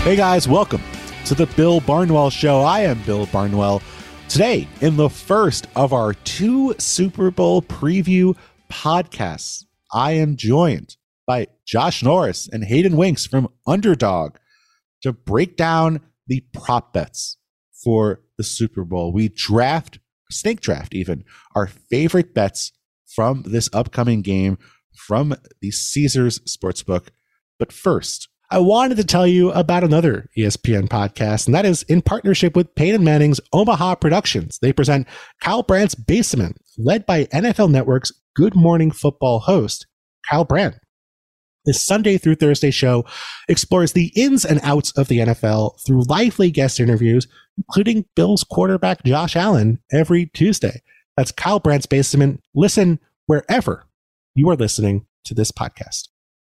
Hey guys, welcome to the Bill Barnwell Show. I am Bill Barnwell. Today, in the first of our 2 Super Bowl preview podcasts, I am joined by Josh Norris and Hayden Winks from Underdog to break down the prop bets for the Super Bowl. We snake draft even, our favorite bets from this upcoming game from the Caesars Sportsbook. But first, I wanted to tell you about another ESPN podcast, and that is in partnership with Peyton Manning's Omaha Productions. They present Kyle Brandt's Basement, led by NFL Network's Good Morning Football host, Kyle Brandt. This Sunday through Thursday show explores the ins and outs of the NFL through lively guest interviews, including Bills quarterback Josh Allen every Tuesday. That's Kyle Brandt's Basement. Listen wherever you are listening to this podcast.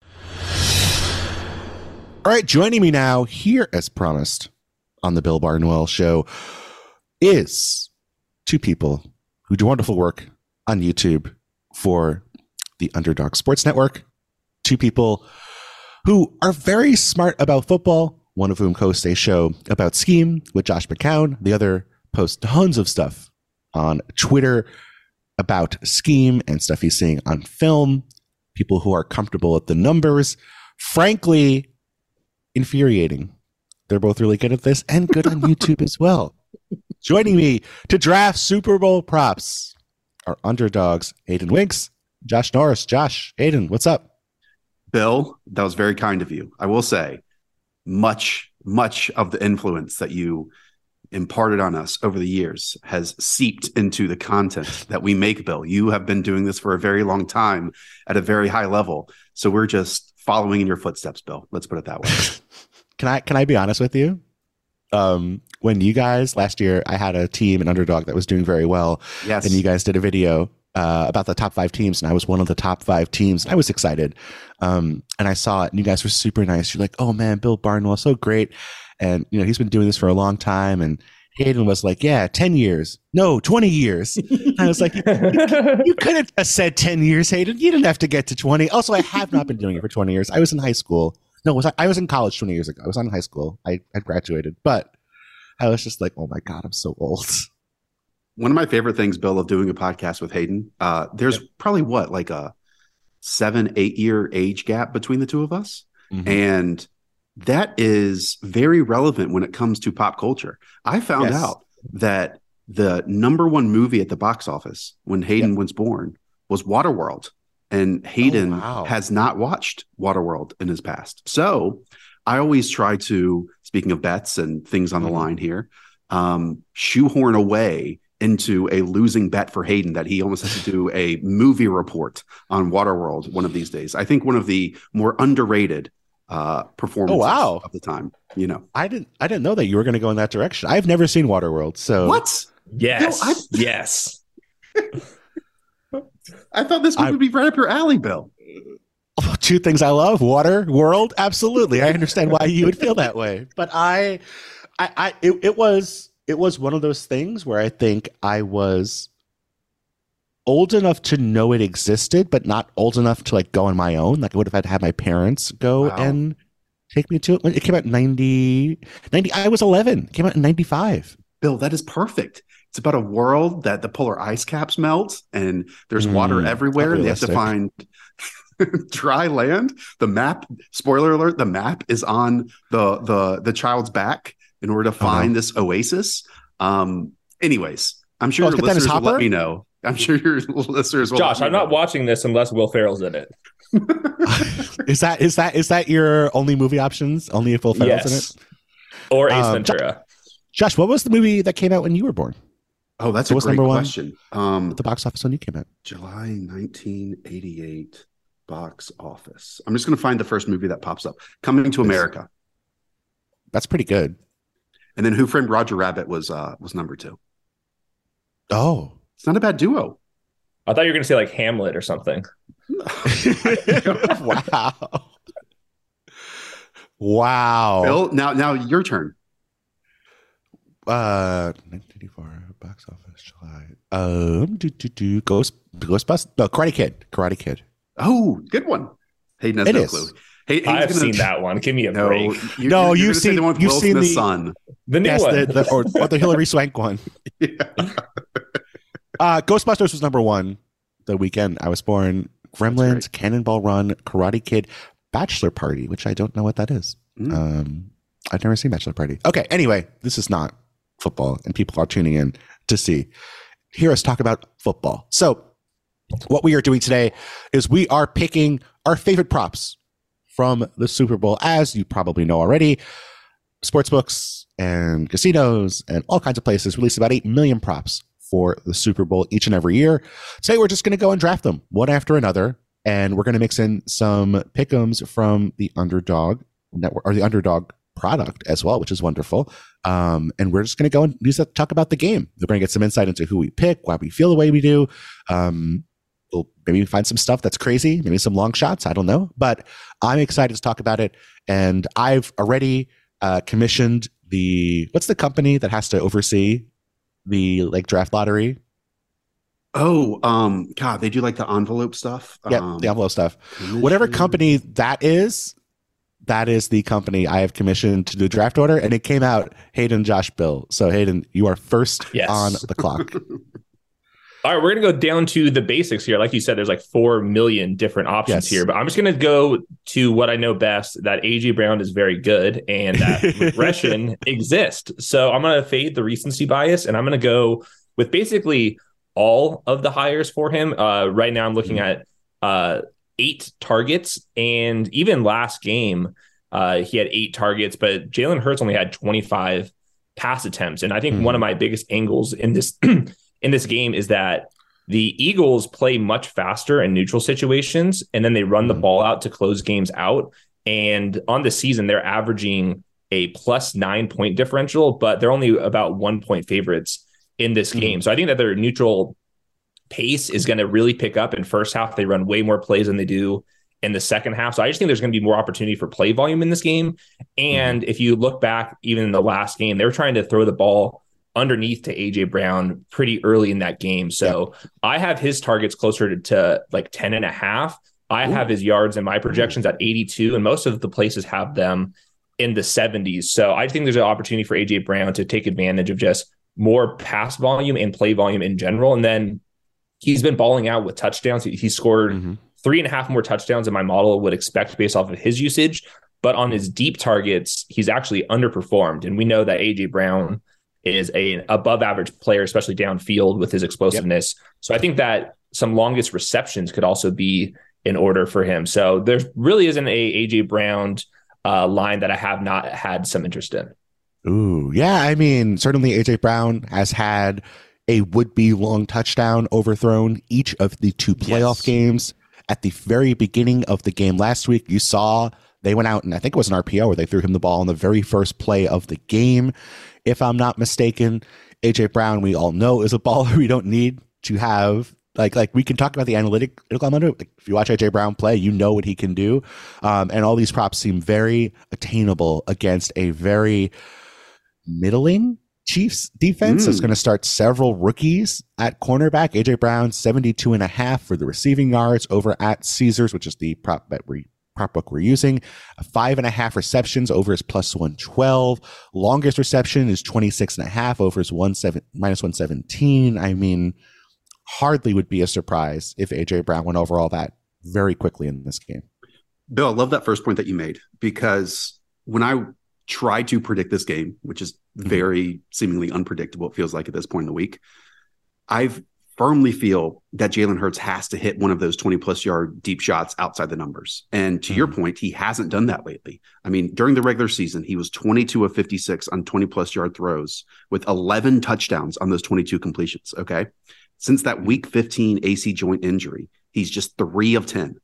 All right, joining me now here, as promised, on the Bill Barnwell Show is 2 people who do wonderful work on YouTube for the Underdog Sports Network. 2 people who are very smart about football, one of whom hosts a show about scheme with Josh McCown. The other posts tons of stuff on Twitter about scheme and stuff he's seeing on film. People who are comfortable with the numbers. Frankly, infuriating. They're both really good at this and good on YouTube as well. Joining me to draft Super Bowl props are Underdogs Hayden Winks, Josh Norris. Josh, Hayden, what's up? Bill, that was very kind of you. I will say much of the influence that you imparted on us over the years has seeped into the content that we make, Bill. You have been doing this for a very long time at a very high level. So we're just following in your footsteps, Bill. Let's put it that way. Can I be honest with you? When you guys last year, I had a team, an Underdog, that was doing very well. Yes. And you guys did a video about the top 5 teams, and I was one of the top 5 teams. I was excited. And I saw it, and you guys were super nice. You're like, oh man, Bill Barnwell, so great. And he's been doing this for a long time. And Hayden was like, yeah, 10 years. No, 20 years. I was like, you could have just said 10 years, Hayden. You didn't have to get to 20. Also, I have not been doing it for 20 years. I was in high school. No, I was in college 20 years ago. I was not in high school. I graduated. But I was just like, oh my God, I'm so old. One of my favorite things, Bill, of doing a podcast with Hayden, there's probably like a 7-8 year age gap between the two of us. Mm-hmm. And that is very relevant when it comes to pop culture. I found out that the number 1 movie at the box office when Hayden was born was Waterworld. And Hayden has not watched Waterworld in his past. So I always try to, speaking of bets and things on the line here, shoehorn away into a losing bet for Hayden that he almost has to do a movie report on Waterworld one of these days. I think one of the more underrated performances of the time. I didn't know that you were going to go in that direction. I've never seen Waterworld. So what? Yes. Yes. I thought this would be right up your alley, Bill. 2 things I love: water, world. Absolutely, I understand why you would feel that way. But it was one of those things where I think I was old enough to know it existed, but not old enough to go on my own. Like I would have had to have my parents go and take me to it. It came out in 90. I was 11. It came out in 95. Bill, that is perfect. It's about a world that the polar ice caps melt and there's water everywhere, and they have to find dry land. The map, spoiler alert, the map is on the child's back in order to find this oasis. Anyways, I'm sure your listeners will let me know. I'm sure your listeners will. Josh, I'm not watching this unless Will Ferrell's in it. Is that your only movie options? Only if Will Ferrell's in it? Or Ace Ventura. Josh, what was the movie that came out when you were born? Oh, that's a great question. At the box office when you came out? July 1988 box office. I'm just going to find the first movie that pops up. Coming to America. That's pretty good. And then Who Framed Roger Rabbit was number 2. Oh. It's not a bad duo. I thought you were going to say Hamlet or something. Wow. Bill, now your turn. 1984 box office July. Ghostbusters. No, Karate Kid. Oh, good one. Hayden has no clue. I've seen that one. Give me a break. You've seen the one with Will Smith's son. The new one. or the Hillary Swank one. Yeah. Ghostbusters was number one the weekend I was born. Gremlins, right. Cannonball Run, Karate Kid, Bachelor Party, which I don't know what that is. I've never seen Bachelor Party. Okay, anyway, this is not football, and people are tuning in to hear us talk about football. So what we are doing today is we are picking our favorite props from the Super Bowl. As you probably know already, sportsbooks and casinos and all kinds of places release about 8 million props for the Super Bowl each and every year. Today, we're just going to go and draft them one after another, and we're going to mix in some pick'ems from the Underdog Network or the Underdog product as well, which is wonderful. And we're just going to go and use that to talk about the game. We're going to get some insight into who we pick, why we feel the way we do. We'll maybe find some stuff that's crazy, maybe some long shots. I don't know, but I'm excited to talk about it. And I've already commissioned what's the company that has to oversee the draft lottery? Oh, God, they do the envelope stuff. Yeah, the envelope stuff. Whatever company that is the company I have commissioned to do draft order, and it came out Hayden, Josh, Bill. So Hayden, you are first on the clock. All right, we're going to go down to the basics here. Like you said, there's 4 million different options here, but I'm just going to go to what I know best, that A.J. Brown is very good and that regression exists. So I'm going to fade the recency bias, and I'm going to go with basically all of the hires for him. Right now I'm looking at 8 targets, and even last game, he had 8 targets, but Jalen Hurts only had 25 pass attempts. And I think one of my biggest angles in this in this game is that the Eagles play much faster in neutral situations, and then they run the ball out to close games out. And on the season, they're averaging a +9 point differential, but they're only about 1 point favorites in this game. So I think that their neutral pace is going to really pick up in first half. They run way more plays than they do in the second half. So I just think there's going to be more opportunity for play volume in this game. And if you look back, even in the last game, they were trying to throw the ball underneath to A.J. Brown pretty early in that game. So I have his targets closer to 10.5. I have his yards in my projections at 82, and most of the places have them in the 70s. So I think there's an opportunity for A.J. Brown to take advantage of just more pass volume and play volume in general. And then he's been balling out with touchdowns. He scored 3.5 more touchdowns than my model would expect based off of his usage. But on his deep targets, he's actually underperformed. And we know that A.J. Brown is an above average player, especially downfield with his explosiveness. So I think that some longest receptions could also be in order for him. So there really isn't A.J. Brown line that I have not had some interest in. Ooh, yeah. I mean, certainly A.J. Brown has had a would-be long touchdown overthrown each of the 2 playoff games. At the very beginning of the game last week, you saw they went out, and I think it was an RPO where they threw him the ball on the very first play of the game. If I'm not mistaken, A.J. Brown, we all know, is a baller. We don't need to have, we can talk about the analytical element. If you watch A.J. Brown play, you know what he can do. And all these props seem very attainable against a very middling Chiefs defense is going to start several rookies at cornerback. A.J. Brown, 72.5 for the receiving yards over at Caesars, which is the prop book we're using. 5.5 receptions over his +112. Longest reception is 26.5 over his -117. I mean, hardly would be a surprise if A.J. Brown went over all that very quickly in this game. Bill, I love that first point that you made, because when I tried to predict this game, which is very seemingly unpredictable, it feels like at this point in the week, I firmly feel that Jalen Hurts has to hit one of those 20-plus yard deep shots outside the numbers. And to your point, he hasn't done that lately. I mean, during the regular season, he was 22 of 56 on 20-plus yard throws with 11 touchdowns on those 22 completions, okay? Since that week 15 AC joint injury, he's just 3 of 10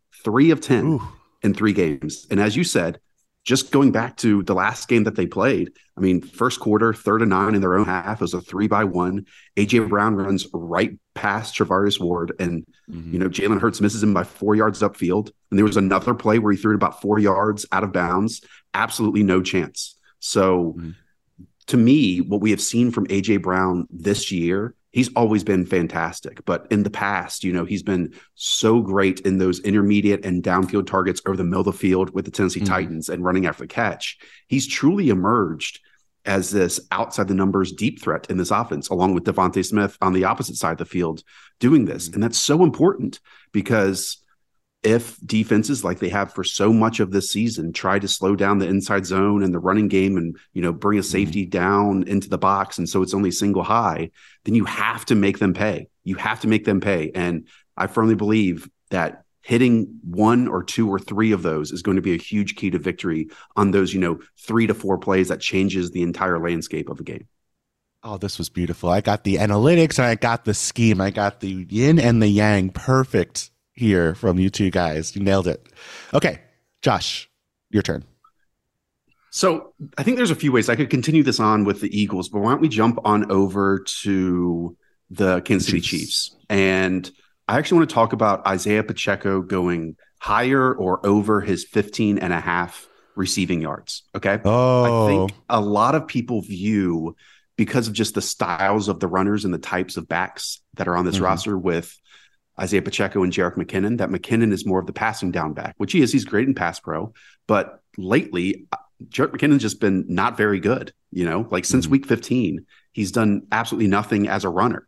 in 3 games. And as you said, just going back to the last game that they played, I mean, first quarter, 3rd and 9 in their own half, it was a 3-by-1. A.J. Brown runs right past Travarius Ward, and Jalen Hurts misses him by 4 yards upfield. And there was another play where he threw it about 4 yards out of bounds. Absolutely no chance. So to me, what we have seen from A.J. Brown this year he's always been fantastic. But in the past, he's been so great in those intermediate and downfield targets over the middle of the field with the Tennessee Titans and running after the catch. He's truly emerged as this outside the numbers deep threat in this offense, along with Devontae Smith on the opposite side of the field doing this. And that's so important, because if defenses, like they have for so much of this season, try to slow down the inside zone and the running game and, bring a safety down into the box, and so it's only single high, then you have to make them pay. You have to make them pay. And I firmly believe that hitting 1 or 2 or 3 of those is going to be a huge key to victory on those, 3 to 4 plays that changes the entire landscape of the game. Oh, this was beautiful. I got the analytics and I got the scheme. I got the yin and the yang perfect here from you two guys. You nailed it. Okay, Josh, your turn. So I think there's a few ways I could continue this on with the Eagles, but why don't we jump on over to the Kansas City Chiefs? And I actually want to talk about Isaiah Pacheco going higher or over his 15.5 receiving yards. Okay. Oh, I think a lot of people view, because of just the styles of the runners and the types of backs that are on this roster with Isaiah Pacheco and Jerick McKinnon, that McKinnon is more of the passing down back, which he is. He's great in pass pro, but lately Jerick McKinnon's just been not very good. Since week 15, he's done absolutely nothing as a runner.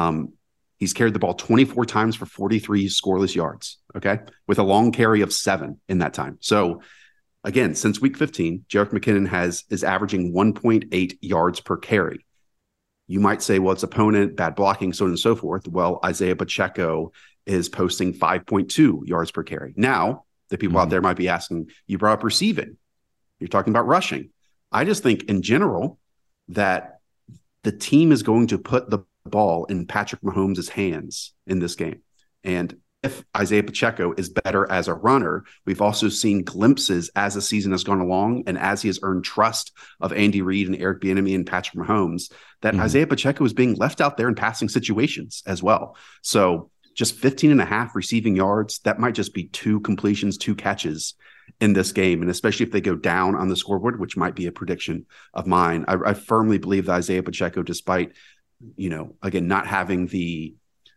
He's carried the ball 24 times for 43 scoreless yards, okay, with a long carry of 7 in that time. So again, since week 15, Jerick McKinnon is averaging 1.8 yards per carry. You might say, well, it's opponent, bad blocking, so on and so forth. Well, Isaiah Pacheco is posting 5.2 yards per carry. Now, the people out there might be asking, you brought up receiving. You're talking about rushing. I just think in general that the team is going to put the ball in Patrick Mahomes' hands in this game. And if Isaiah Pacheco is better as a runner, we've also seen glimpses as the season has gone along and as he has earned trust of Andy Reid and Eric Bieniemy and Patrick Mahomes, that Isaiah Pacheco is being left out there in passing situations as well. So just 15.5 receiving yards, that might just be 2 completions, 2 catches in this game. And especially if they go down on the scoreboard, which might be a prediction of mine, I firmly believe that Isaiah Pacheco, despite, again, not having the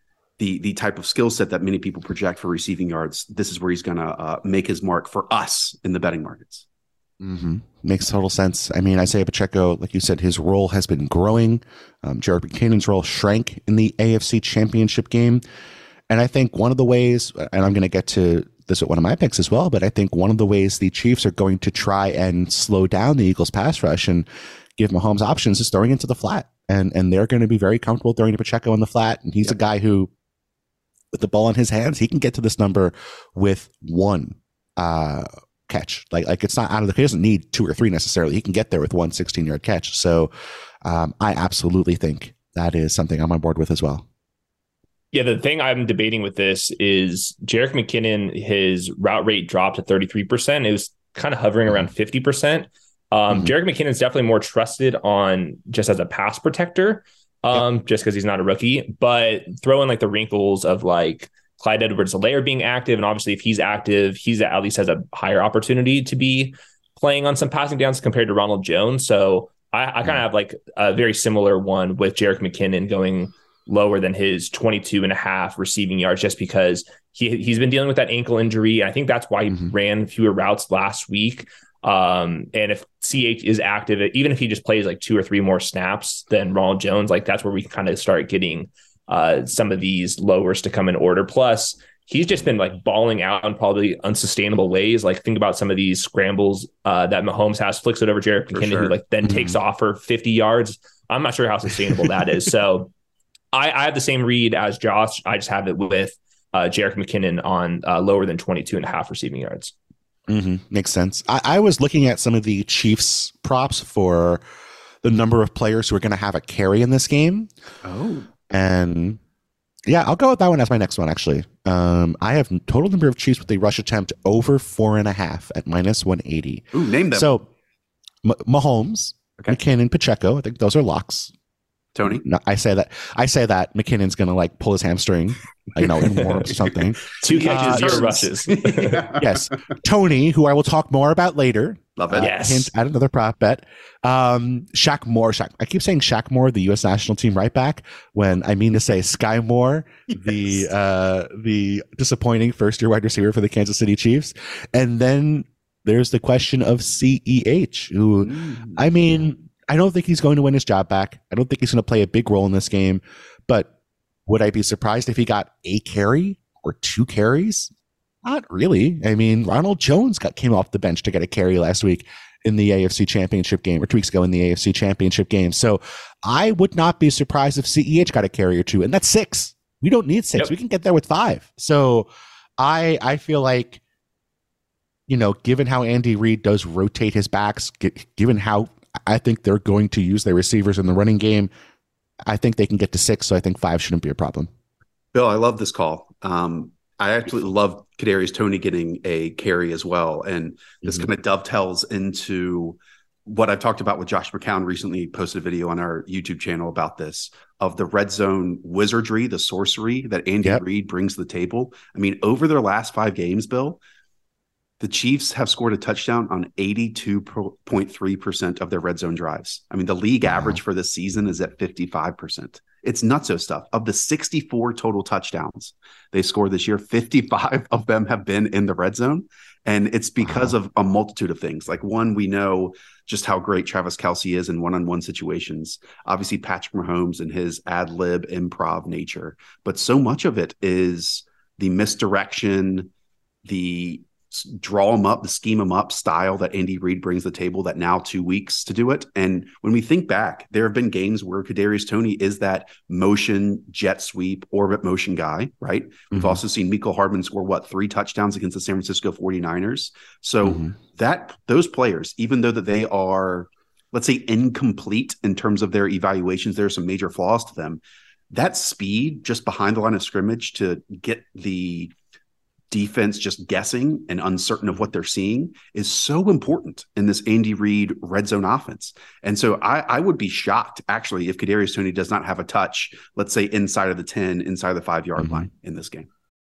type of skill set that many people project for receiving yards, this is where he's going to make his mark for us in the betting markets. Makes total sense. I mean, Isaiah Pacheco, like you said, his role has been growing. Jerick McKinnon's role shrank in the AFC Championship game. And I think one of the ways, and I'm going to get to this at one of my picks as well, but I think one of the ways the Chiefs are going to try and slow down the Eagles pass rush and give Mahomes options is throwing into the flat. And they're going to be very comfortable throwing to Pacheco in the flat. And he's a guy who, with the ball in his hands, he can get to this number with 1 catch. Like it's not out of the, he doesn't need 2 or 3 necessarily. He can get there with 1 16-yard catch. So I absolutely think that is something I'm on board with as well. Yeah, the thing I'm debating with this is Jerick McKinnon, his route rate dropped to 33%. It was kind of hovering around 50%. Jerick McKinnon is definitely more trusted on just as a pass protector, just because he's not a rookie, but throw in like the wrinkles of like Clyde Edwards-Helaire being active. And obviously if he's active, he's at least has a higher opportunity to be playing on some passing downs compared to Ronald Jones. So I kind of have like a very similar one with Jerick McKinnon going lower than his 22.5 receiving yards, just because he's been dealing with that ankle injury. And I think that's why he ran fewer routes last week. And if CH is active, even if he just plays like 2 or 3 more snaps than Ronald Jones, like that's where we kind of start getting some of these lowers to come in order. Plus, he's just been like balling out in probably unsustainable ways. Like think about some of these scrambles that Mahomes has, flicks it over Jerick McKinnon, who like then takes off for 50 yards. I'm not sure how sustainable that is. So I have the same read as Josh. I just have it with Jerick McKinnon on lower than 22.5 receiving yards. Makes sense. I was looking at some of the Chiefs props for the number of players who are going to have a carry in this game. Oh. And yeah, I'll go with that one as my next one, actually. I have total number of Chiefs with a rush attempt over 4.5 at -180. Ooh, name them. So Mahomes, McKinnon, Pacheco. I think those are locks. Tony? No, I say that McKinnon's going to like pull his hamstring, in warm-ups or something. 2 catches, 0 rushes. Yes. Tony, who I will talk more about later, Love it. Yes. Hint, add another prop bet. Shaq Moore. I keep saying Shaq Moore, the U.S. national team right back, when I mean to say Sky Moore, the disappointing first-year wide receiver for the Kansas City Chiefs. And then there's the question of CEH, who, I mean, I don't think he's going to win his job back. I don't think he's going to play a big role in this game. But would I be surprised if he got a carry or 2 carries? Not really. I mean, Ronald Jones came off the bench to get a carry last week in the AFC Championship game, or 2 weeks ago in the AFC Championship game. So I would not be surprised if CEH got a carry or 2, and that's 6. We don't need 6. Yep. We can get there with 5. So I feel like, given how Andy Reid does rotate his backs, given how I think they're going to use their receivers in the running game, I think they can get to 6. So I think 5 shouldn't be a problem. Bill, I love this call. I absolutely love Kadarius Toney getting a carry as well. And this kind of dovetails into what I've talked about with Josh McCown. Recently posted a video on our YouTube channel about this, of the red zone wizardry, the sorcery that Andy Reid brings to the table. I mean, over their last 5 games, Bill, the Chiefs have scored a touchdown on 82.3% of their red zone drives. I mean, the league average for this season is at 55%. It's nutso stuff. Of the 64 total touchdowns they scored this year, 55 of them have been in the red zone. And it's because of a multitude of things. Like, one, we know just how great Travis Kelce is in one-on-one situations. Obviously, Patrick Mahomes and his ad-lib improv nature. But so much of it is the misdirection, the draw them up, the scheme them up style that Andy Reid brings to the table, that now 2 weeks to do it. And when we think back, there have been games where Kadarius Toney is that motion, jet sweep, orbit motion guy, right? We've also seen Mecole Hardman score, 3 touchdowns against the San Francisco 49ers. So that those players, even though that they are, let's say, incomplete in terms of their evaluations, there are some major flaws to them. That speed just behind the line of scrimmage to get the defense just guessing and uncertain of what they're seeing is so important in this Andy Reid red zone offense. And so I would be shocked, actually, if Kadarius Toney does not have a touch, let's say inside of the 10, inside of the 5-yard line in this game.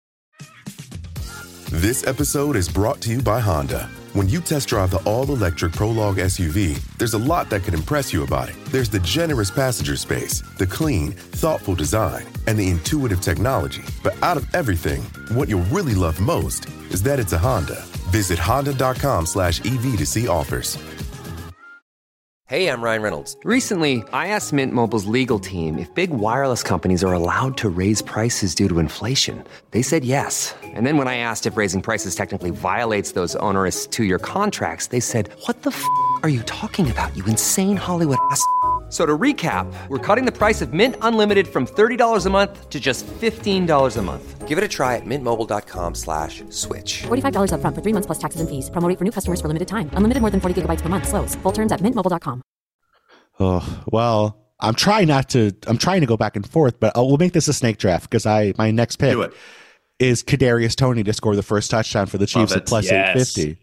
This episode is brought to you by Honda. When you test drive the all-electric Prologue SUV, there's a lot that could impress you about it. There's the generous passenger space, the clean, thoughtful design, and the intuitive technology. But out of everything, what you'll really love most is that it's a Honda. Visit honda.com/EV to see offers. Hey, I'm Ryan Reynolds. Recently, I asked Mint Mobile's legal team if big wireless companies are allowed to raise prices due to inflation. They said yes. And then when I asked if raising prices technically violates those onerous 2-year contracts, they said, "What the f*** are you talking about, you insane Hollywood ass?" So to recap, we're cutting the price of Mint Unlimited from $30 a month to just $15 a month. Give it a try at mintmobile.com/switch. $45 up front for 3 months plus taxes and fees. Promo rate for new customers for limited time. Unlimited more than 40 gigabytes per month. Slows full terms at mintmobile.com. Oh, well, I'm trying to go back and forth, but we'll make this a snake draft, because my next pick is Kadarius Toney to score the first touchdown for the Chiefs at plus 850.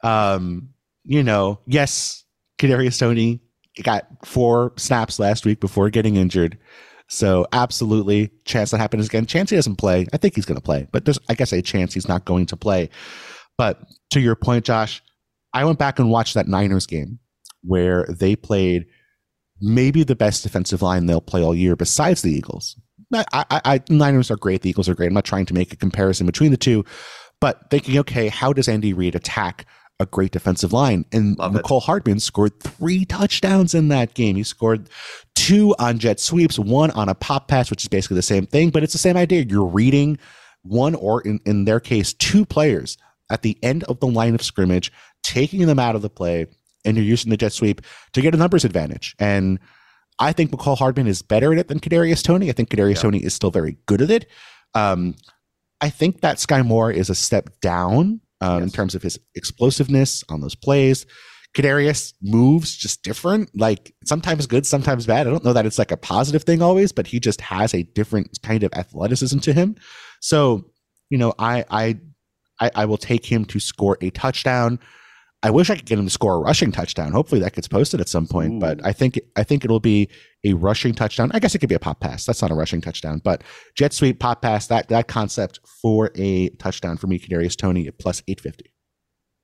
Yes, Kadarius Toney got 4 snaps last week before getting injured. So absolutely, chance that happens again. Chance he doesn't play. I think he's going to play, but there's, I guess, a chance he's not going to play. But to your point, Josh, I went back and watched that Niners game where they played maybe the best defensive line they'll play all year besides the Eagles. Niners are great. The Eagles are great. I'm not trying to make a comparison between the two, but thinking, okay, how does Andy Reid attack a great defensive line? And Mecole Hardman scored 3 touchdowns in that game. He scored 2 on jet sweeps, 1 on a pop pass, which is basically the same thing, but it's the same idea. You're reading one, or in their case, 2 players at the end of the line of scrimmage, taking them out of the play, and you're using the jet sweep to get a numbers advantage. And I think Mecole Hardman is better at it than Kadarius Toney. I think Kadarius Toney is still very good at it. I think that Sky Moore is a step down in terms of his explosiveness on those plays. Kadarius moves just different, like sometimes good, sometimes bad. I don't know that it's like a positive thing always, but he just has a different kind of athleticism to him. So, I will take him to score a touchdown. I wish I could get him to score a rushing touchdown. Hopefully that gets posted at some point, but I think it'll be a rushing touchdown. I guess it could be a pop pass. That's not a rushing touchdown, but jet sweep, pop pass, that concept for a touchdown for me, Kadarius Toney at plus 850.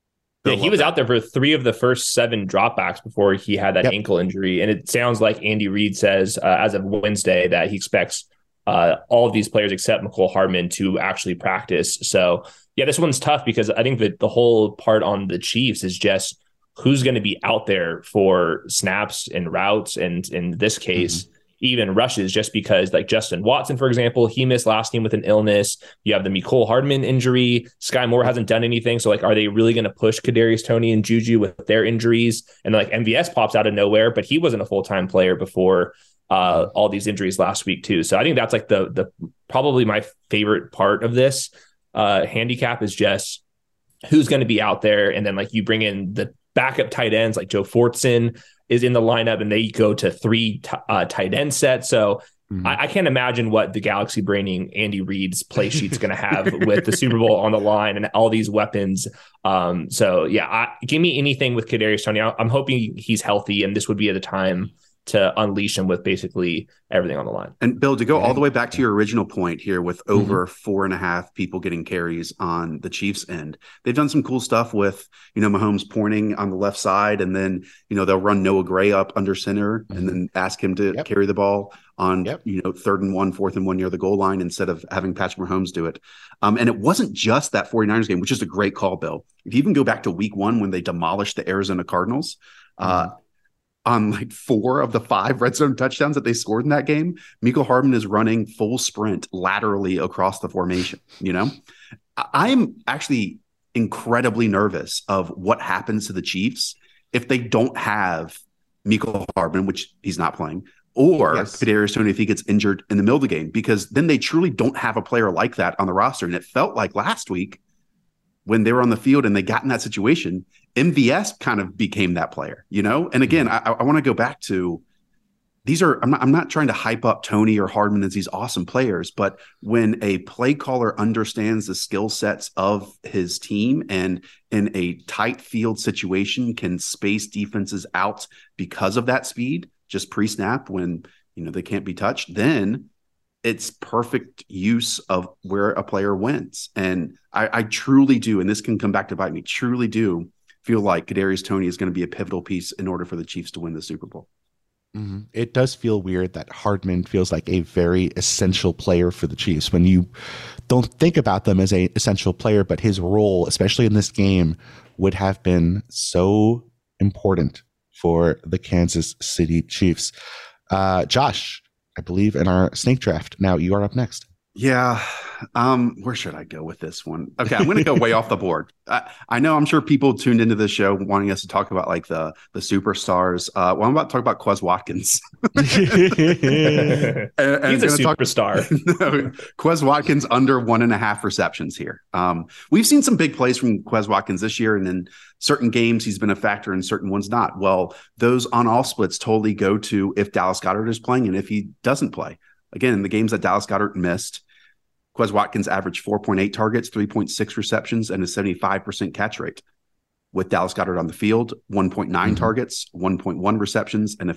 Yeah, he was out there for 3 of the first 7 dropbacks before he had that ankle injury. And it sounds like Andy Reid says as of Wednesday that he expects all of these players except Mecole Hardman to actually practice. So, yeah, this one's tough because I think that the whole part on the Chiefs is just who's going to be out there for snaps and routes. And in this case, even rushes, just because like Justin Watson, for example, he missed last game with an illness. You have the Mecole Hardman injury. Sky Moore hasn't done anything. So like, are they really going to push Kadarius Toney and Juju with their injuries? And like MVS pops out of nowhere, but he wasn't a full-time player before all these injuries last week too. So I think that's like the probably my favorite part of this handicap is just who's going to be out there. And then like you bring in the backup tight ends like Joe Fortson is in the lineup and they go to 3 tight end sets. So I can't imagine what the Galaxy braining Andy Reid's play sheet's going to have with the Super Bowl on the line and all these weapons. So yeah, give me anything with Kadarius Toney. I'm hoping he's healthy and this would be at the time to unleash him with basically everything on the line. And Bill, to go all the way back to your original point here with over 4.5 people getting carries on the Chiefs end, they've done some cool stuff with, Mahomes pointing on the left side, and then, they'll run Noah Gray up under center and then ask him to carry the ball on, 3rd and 1, 4th and 1 near the goal line instead of having Patrick Mahomes do it. And it wasn't just that 49ers game, which is a great call, Bill. If you even go back to week 1 when they demolished the Arizona Cardinals, on like 4 of the 5 red zone touchdowns that they scored in that game, Mecole Hardman is running full sprint laterally across the formation. I am actually incredibly nervous of what happens to the Chiefs if they don't have Mecole Hardman, which he's not playing, or Kadarius Toney if he gets injured in the middle of the game, because then they truly don't have a player like that on the roster. And it felt like last week when they were on the field and they got in that situation, MVS kind of became that player, And again, I want to go back to I'm not trying to hype up Toney or Hardman as these awesome players, but when a play caller understands the skill sets of his team and in a tight field situation can space defenses out because of that speed, just pre-snap when, they can't be touched, then it's perfect use of where a player wins. And I truly do, and this can come back to bite me, truly do feel like Kadarius Toney is going to be a pivotal piece in order for the Chiefs to win the Super Bowl. It does feel weird that Hardman feels like a very essential player for the Chiefs when you don't think about them as an essential player, but his role, especially in this game, would have been so important for the Kansas City Chiefs. Josh, I believe in our snake draft. Now you are up next. Yeah. Where should I go with this one? Okay, I'm going to go way off the board. I know I'm sure people tuned into this show wanting us to talk about like the superstars. Well, I'm about to talk about Quez Watkins. He's a superstar. Quez Watkins under 1.5 receptions here. We've seen some big plays from Quez Watkins this year, and in certain games he's been a factor and certain ones not. Well, those on-all splits totally go to if Dallas Goedert is playing and if he doesn't play. Again, in the games that Dallas Goedert missed, Quez Watkins averaged 4.8 targets, 3.6 receptions, and a 75% catch rate. With Dallas Goedert on the field, 1.9 targets, 1.1 receptions, and a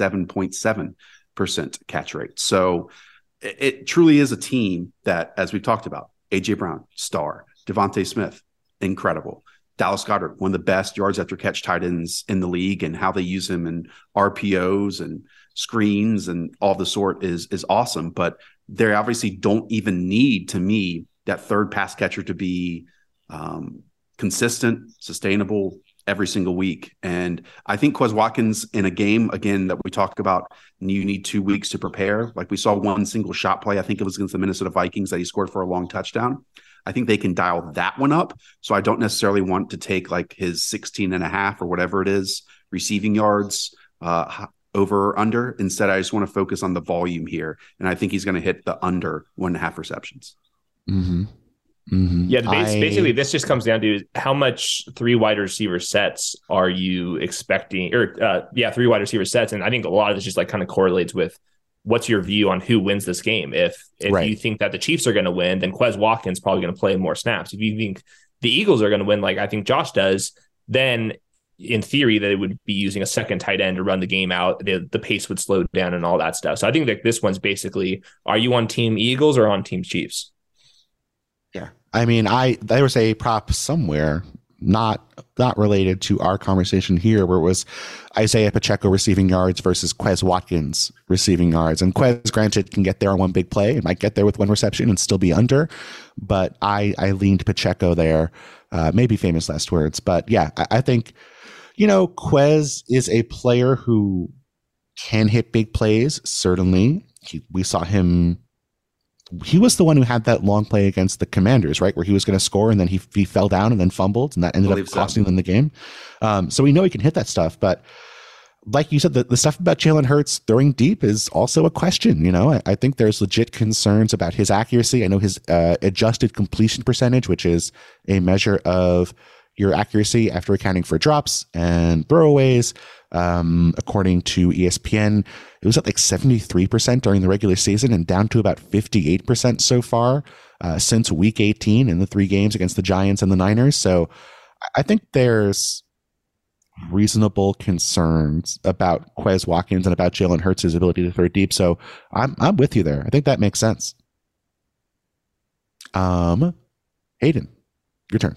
57.7% catch rate. So it truly is a team that, as we've talked about, A.J. Brown, star, Devontae Smith, incredible. Dallas Goedert, one of the best yards after catch tight ends in the league, and how they use him in RPOs and screens and all the sort is awesome. But they obviously don't even need, to me, that third pass catcher to be consistent, sustainable every single week. And I think Quez Watkins in a game, again, that we talk about, you need 2 weeks to prepare. Like we saw one single shot play, I think it was against the Minnesota Vikings, that he scored for a long touchdown. I think they can dial that one up. So I don't necessarily want to take like his 16.5 or whatever it is receiving yards over or under. Instead, I just want to focus on the volume here. And I think he's going to hit the under 1.5 receptions. Yeah, basically this just comes down to how much 3 wide receiver sets are you expecting, or 3 wide receiver sets. And I think a lot of this just like kind of correlates with what's your view on who wins this game. If you think that the Chiefs are going to win, then Quez Watkins probably going to play more snaps. If you think the Eagles are going to win, like I think Josh does, then in theory they would be using a second tight end to run the game out. The pace would slow down and all that stuff. So I think that this one's basically, are you on team Eagles or on team Chiefs? Yeah. I mean, there was a prop somewhere not related to our conversation here, where it was Isaiah Pacheco receiving yards versus Quez Watkins receiving yards. And Quez, granted, can get there on one big play. It might get there with one reception and still be under. But I leaned Pacheco there. Maybe famous last words. But yeah, I think, Quez is a player who can hit big plays, certainly. We saw him. He was the one who had that long play against the Commanders, right? Where he was going to score and then he fell down and then fumbled, and that ended up costing them the game. So we know he can hit that stuff. But like you said, the stuff about Jalen Hurts throwing deep is also a question. I think there's legit concerns about his accuracy. I know his adjusted completion percentage, which is a measure of your accuracy after accounting for drops and throwaways. According to ESPN, it was at like 73% during the regular season and down to about 58% so far since week 18 in the 3 games against the Giants and the Niners. So I think there's reasonable concerns about Quez Watkins and about Jalen Hurts' ability to throw deep. So I'm with you there. I think that makes sense. Hayden, your turn.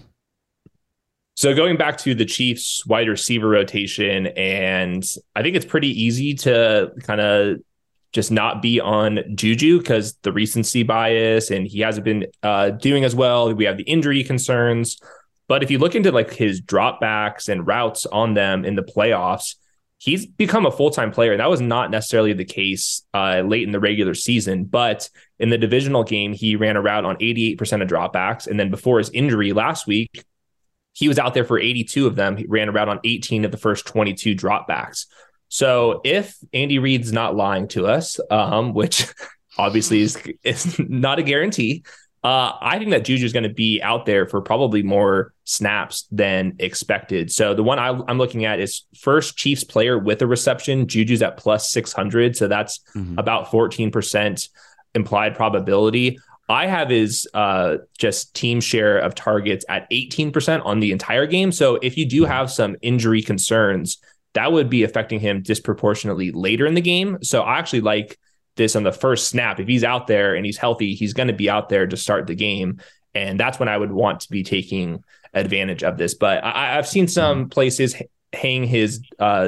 So going back to the Chiefs wide receiver rotation, and I think it's pretty easy to kind of just not be on Juju because the recency bias, and he hasn't been doing as well. We have the injury concerns. But if you look into like his dropbacks and routes on them in the playoffs, he's become a full-time player. And that was not necessarily the case late in the regular season. But in the divisional game, he ran a route on 88% of dropbacks. And then before his injury last week, he was out there for 82 of them. He ran around on 18 of the first 22 dropbacks. So if Andy Reid's not lying to us, which obviously is not a guarantee, I think that Juju is going to be out there for probably more snaps than expected. So the one I'm looking at is first Chiefs player with a reception. Juju's at plus 600. So that's about 14% implied probability. I have his just team share of targets at 18% on the entire game. So if you do have some injury concerns, that would be affecting him disproportionately later in the game. So I actually like this on the first snap. If he's out there and he's healthy, he's going to be out there to start the game. And that's when I would want to be taking advantage of this. But I've seen some places hang his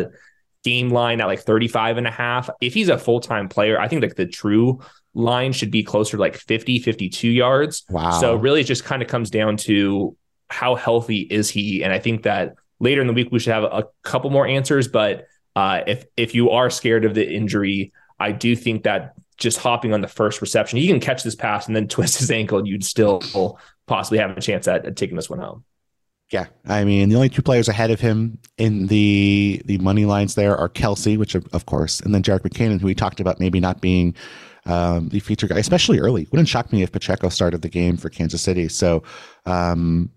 game line at like 35.5. If he's a full-time player, I think like the true line should be closer to like 50, 52 yards. Wow. So really it just kind of comes down to how healthy is he? And I think that later in the week, we should have a couple more answers. But if you are scared of the injury, I do think that just hopping on the first reception, he can catch this pass and then twist his ankle and you'd still possibly have a chance at taking this one home. Yeah. I mean, the only 2 players ahead of him in the money lines there are Kelsey, which of course, and then Jerick McKinnon, who we talked about maybe not being the feature guy, especially early. Wouldn't shock me if Pacheco started the game for Kansas City. So, I'm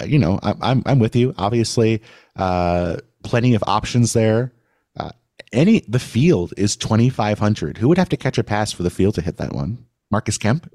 with you. Obviously, plenty of options there. The field is 2,500. Who would have to catch a pass for the field to hit that one? Marcus Kemp?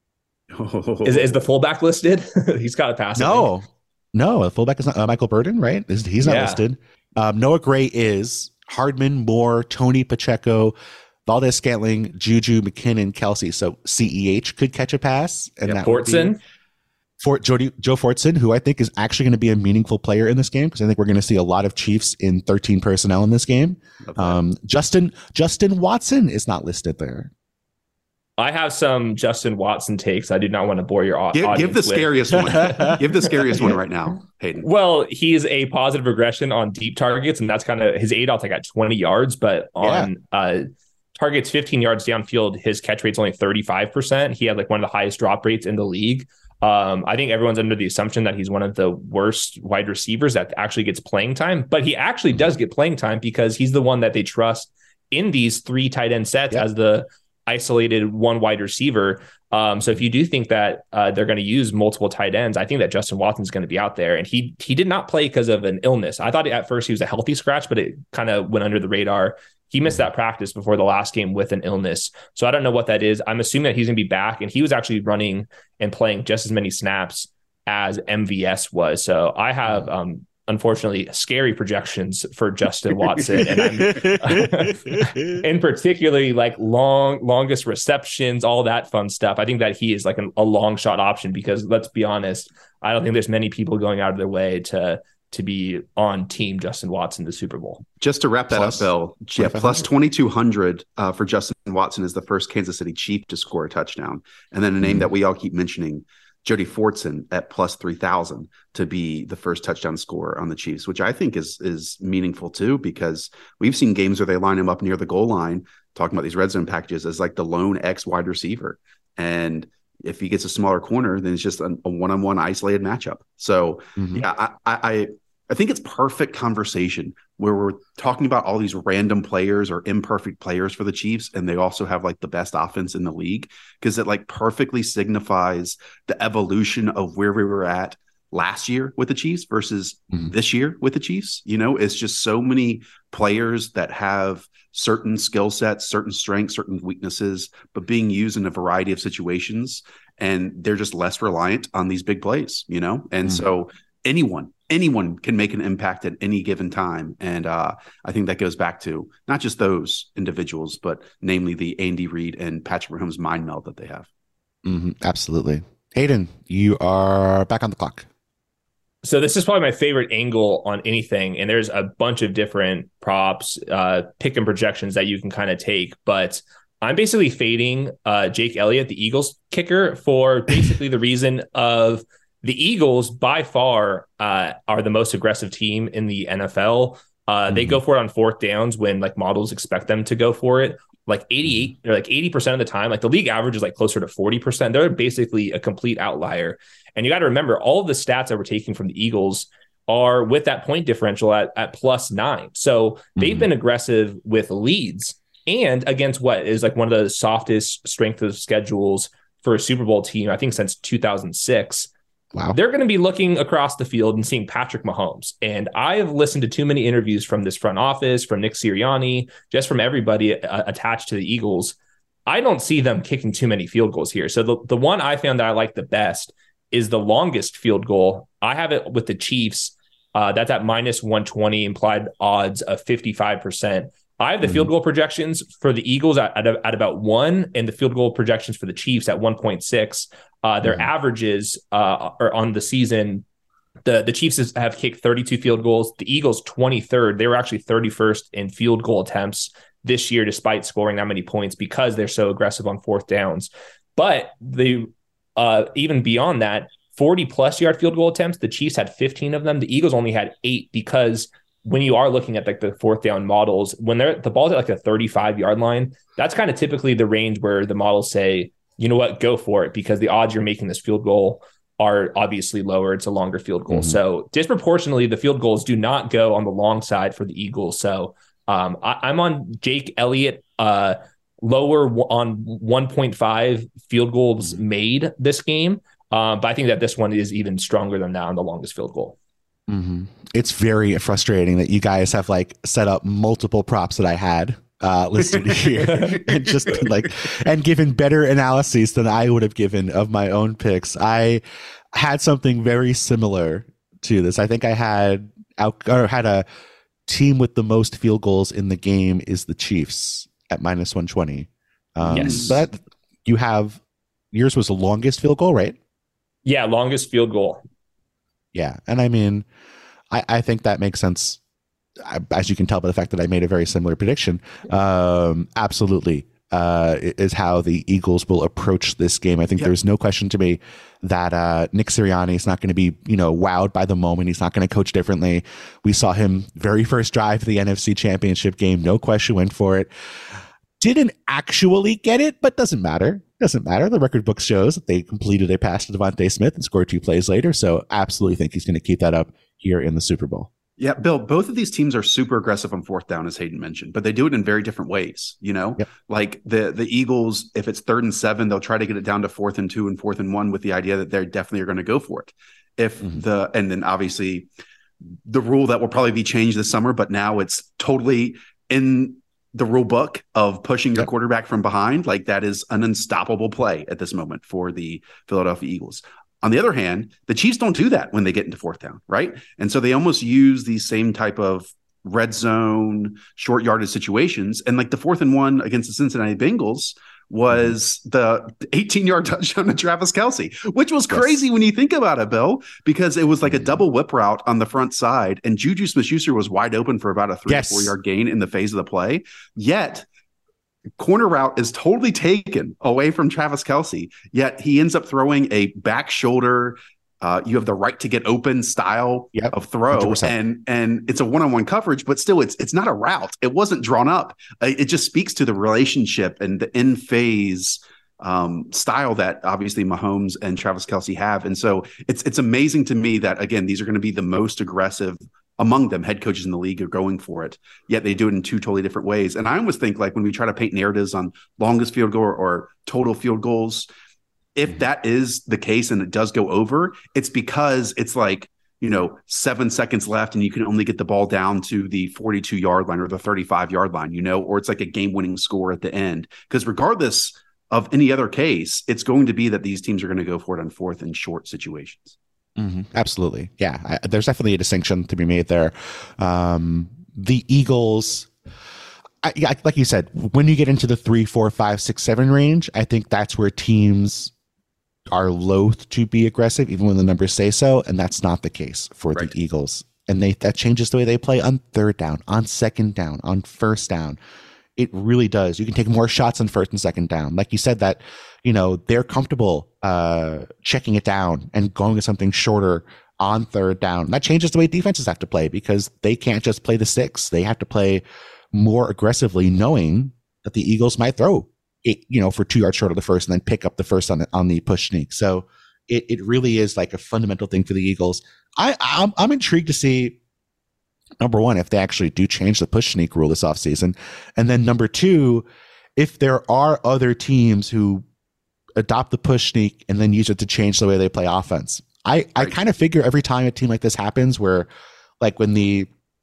Is the fullback listed? He's got a pass. No, the fullback is not Michael Burden, right? He's not listed. Noah Gray is. Hardman, Moore, Tony Pacheco, Valdez-Scantling, Juju, McKinnon, Kelsey. So CEH could catch a pass. And that Fortson. Joe Fortson, who I think is actually going to be a meaningful player in this game, because I think we're going to see a lot of Chiefs in 13 personnel in this game. Justin Watson is not listed there. I have some Justin Watson takes. I do not want to bore your audience. Give the scariest one. Give the scariest one right now, Hayden. Well, he's a positive regression on deep targets, and that's kind of his ADOT's like at 20 yards, but on targets 15 yards downfield, his catch rate's only 35%. He had like one of the highest drop rates in the league. I think everyone's under the assumption that he's one of the worst wide receivers that actually gets playing time, but he actually does get playing time because he's the one that they trust in these 3 tight end sets as the isolated one wide receiver. So if you do think that they're going to use multiple tight ends, I think that Justin Watson's going to be out there. And he did not play because of an illness. I thought at first he was a healthy scratch, but it kind of went under the radar. He missed that practice before the last game with an illness. So I don't know what that is. I'm assuming that he's going to be back, and he was actually running and playing just as many snaps as MVS was. So I have unfortunately scary projections for Justin Watson, and in particularly like longest receptions, all that fun stuff. I think that he is like a long shot option because let's be honest, I don't think there's many people going out of their way to be on team Justin Watson the Super Bowl. Just to wrap that up, Bill, plus 2,200 for Justin Watson is the first Kansas City Chief to score a touchdown. And then a name that we all keep mentioning, Jody Fortson at plus 3,000 to be the first touchdown scorer on the Chiefs, which I think is meaningful too, because we've seen games where they line him up near the goal line, talking about these red zone packages as like the lone X wide receiver. And if he gets a smaller corner, then it's just a one-on-one isolated matchup. So yeah, I think it's perfect conversation where we're talking about all these random players or imperfect players for the Chiefs, and they also have like the best offense in the league, because it like perfectly signifies the evolution of where we were at last year with the Chiefs versus this year with the Chiefs. You know, it's just so many players that have certain skill sets, certain strengths, certain weaknesses, but being used in a variety of situations, and they're just less reliant on these big plays, you know? And so anyone can make an impact at any given time. And I think that goes back to not just those individuals, but namely the Andy Reid and Patrick Mahomes mind meld that they have. Absolutely. Hayden, you are back on the clock. So this is probably my favorite angle on anything. And there's a bunch of different props, pick and projections that you can kind of take. But I'm basically fading Jake Elliott, the Eagles kicker, for basically the reason of the Eagles by far are the most aggressive team in the NFL. They go for it on fourth downs when like models expect them to go for it. Like 88 or like 80% of the time, like the league average is like closer to 40%. They're basically a complete outlier. And you got to remember, all of the stats that we're taking from the Eagles are with that point differential at +9. So they've been aggressive with leads and against what is like one of the softest strength of schedules for a Super Bowl team, I think since 2006. Wow. They're going to be looking across the field and seeing Patrick Mahomes. And I have listened to too many interviews from this front office, from Nick Sirianni, just from everybody attached to the Eagles. I don't see them kicking too many field goals here. So the one I found that I like the best is the longest field goal. I have it with the Chiefs. That's at -120, implied odds of 55%. I have the field goal projections for the Eagles at about 1 and the field goal projections for the Chiefs at 1.6. Their averages are on the season. The Chiefs have kicked 32 field goals. The Eagles 23rd. They were actually 31st in field goal attempts this year, despite scoring that many points because they're so aggressive on fourth downs. But even beyond that, 40+ yard field goal attempts, the Chiefs had 15 of them. The Eagles only had 8 because when you are looking at like the fourth down models, when the ball's at like a 35-yard line, that's kind of typically the range where the models say, you know what, go for it, because the odds you're making this field goal are obviously lower. It's a longer field goal. So disproportionately, the field goals do not go on the long side for the Eagles. So I'm on Jake Elliott, lower on 1.5 field goals made this game. But I think that this one is even stronger than that on the longest field goal. It's very frustrating that you guys have like set up multiple props that I had listed here and just like, and given better analyses than I would have given of my own picks. I had something very similar to this. I think I had a team with the most field goals in the game is the Chiefs at -120. Yes. But yours was the longest field goal, right? Yeah, longest field goal. Yeah. And I mean, I think that makes sense, as you can tell by the fact that I made a very similar prediction. Absolutely is how the Eagles will approach this game. I think there's no question to me that Nick Sirianni is not going to be, wowed by the moment. He's not going to coach differently. We saw him very first drive to the NFC Championship game. No question, went for it. Didn't actually get it, but doesn't matter. Doesn't matter. The record book shows that they completed a pass to Devontae Smith and scored 2 plays later. So absolutely think he's going to keep that up here in the Super Bowl. Yeah, Bill, both of these teams are super aggressive on fourth down, as Hayden mentioned, but they do it in very different ways. Like the Eagles, if it's 3rd and 7, they'll try to get it down to 4th and 2 and 4th and 1 with the idea that they definitely are going to go for it. And then obviously the rule that will probably be changed this summer, but now it's totally in the rule book of pushing your quarterback from behind. Like that is an unstoppable play at this moment for the Philadelphia Eagles. On the other hand, the Chiefs don't do that when they get into fourth down, right? And so they almost use these same type of red zone, short yardage situations. And like the 4th and 1 against the Cincinnati Bengals was the 18-yard touchdown to Travis Kelce, which was crazy when you think about it, Bill, because it was like a double whip route on the front side, and Juju Smith-Schuster was wide open for about a 3 to 4 yard gain in the phase of the play. Yet corner route is totally taken away from Travis Kelce, yet he ends up throwing a back shoulder. You have the right to get open style of throw, 100%. and it's a one-on-one coverage, but still it's not a route. It wasn't drawn up. It just speaks to the relationship and the in phase style that obviously Mahomes and Travis Kelce have. And so it's amazing to me that, again, these are going to be the most aggressive among them. Head coaches in the league are going for it, yet they do it in two totally different ways. And I always think, like, when we try to paint narratives on longest field goal or total field goals, if that is the case and it does go over, it's because it's like, 7 seconds left and you can only get the ball down to the 42-yard line or the 35-yard line, or it's like a game-winning score at the end. Because regardless of any other case, it's going to be that these teams are going to go for it on fourth and short situations. Mm-hmm. Absolutely. Yeah. There's definitely a distinction to be made there. The Eagles, like you said, when you get into the 3, 4, 5, 6, 7 range, I think that's where teams are loath to be aggressive, even when the numbers say so. And that's not the case for the Eagles. And that changes the way they play on third down, on second down, on first down. It really does. You can take more shots on first and second down. Like you said, that, they're comfortable checking it down and going to something shorter on third down. That changes the way defenses have to play, because they can't just play the 6. They have to play more aggressively, knowing that the Eagles might throw it, for 2 yards short of the first and then pick up the first on the push sneak. So it really is like a fundamental thing for the Eagles. I'm intrigued to see, number one, if they actually do change the push sneak rule this offseason. And then number two, if there are other teams who adopt the push sneak and then use it to change the way they play offense. I kind of figure every time a team like this happens, where like when the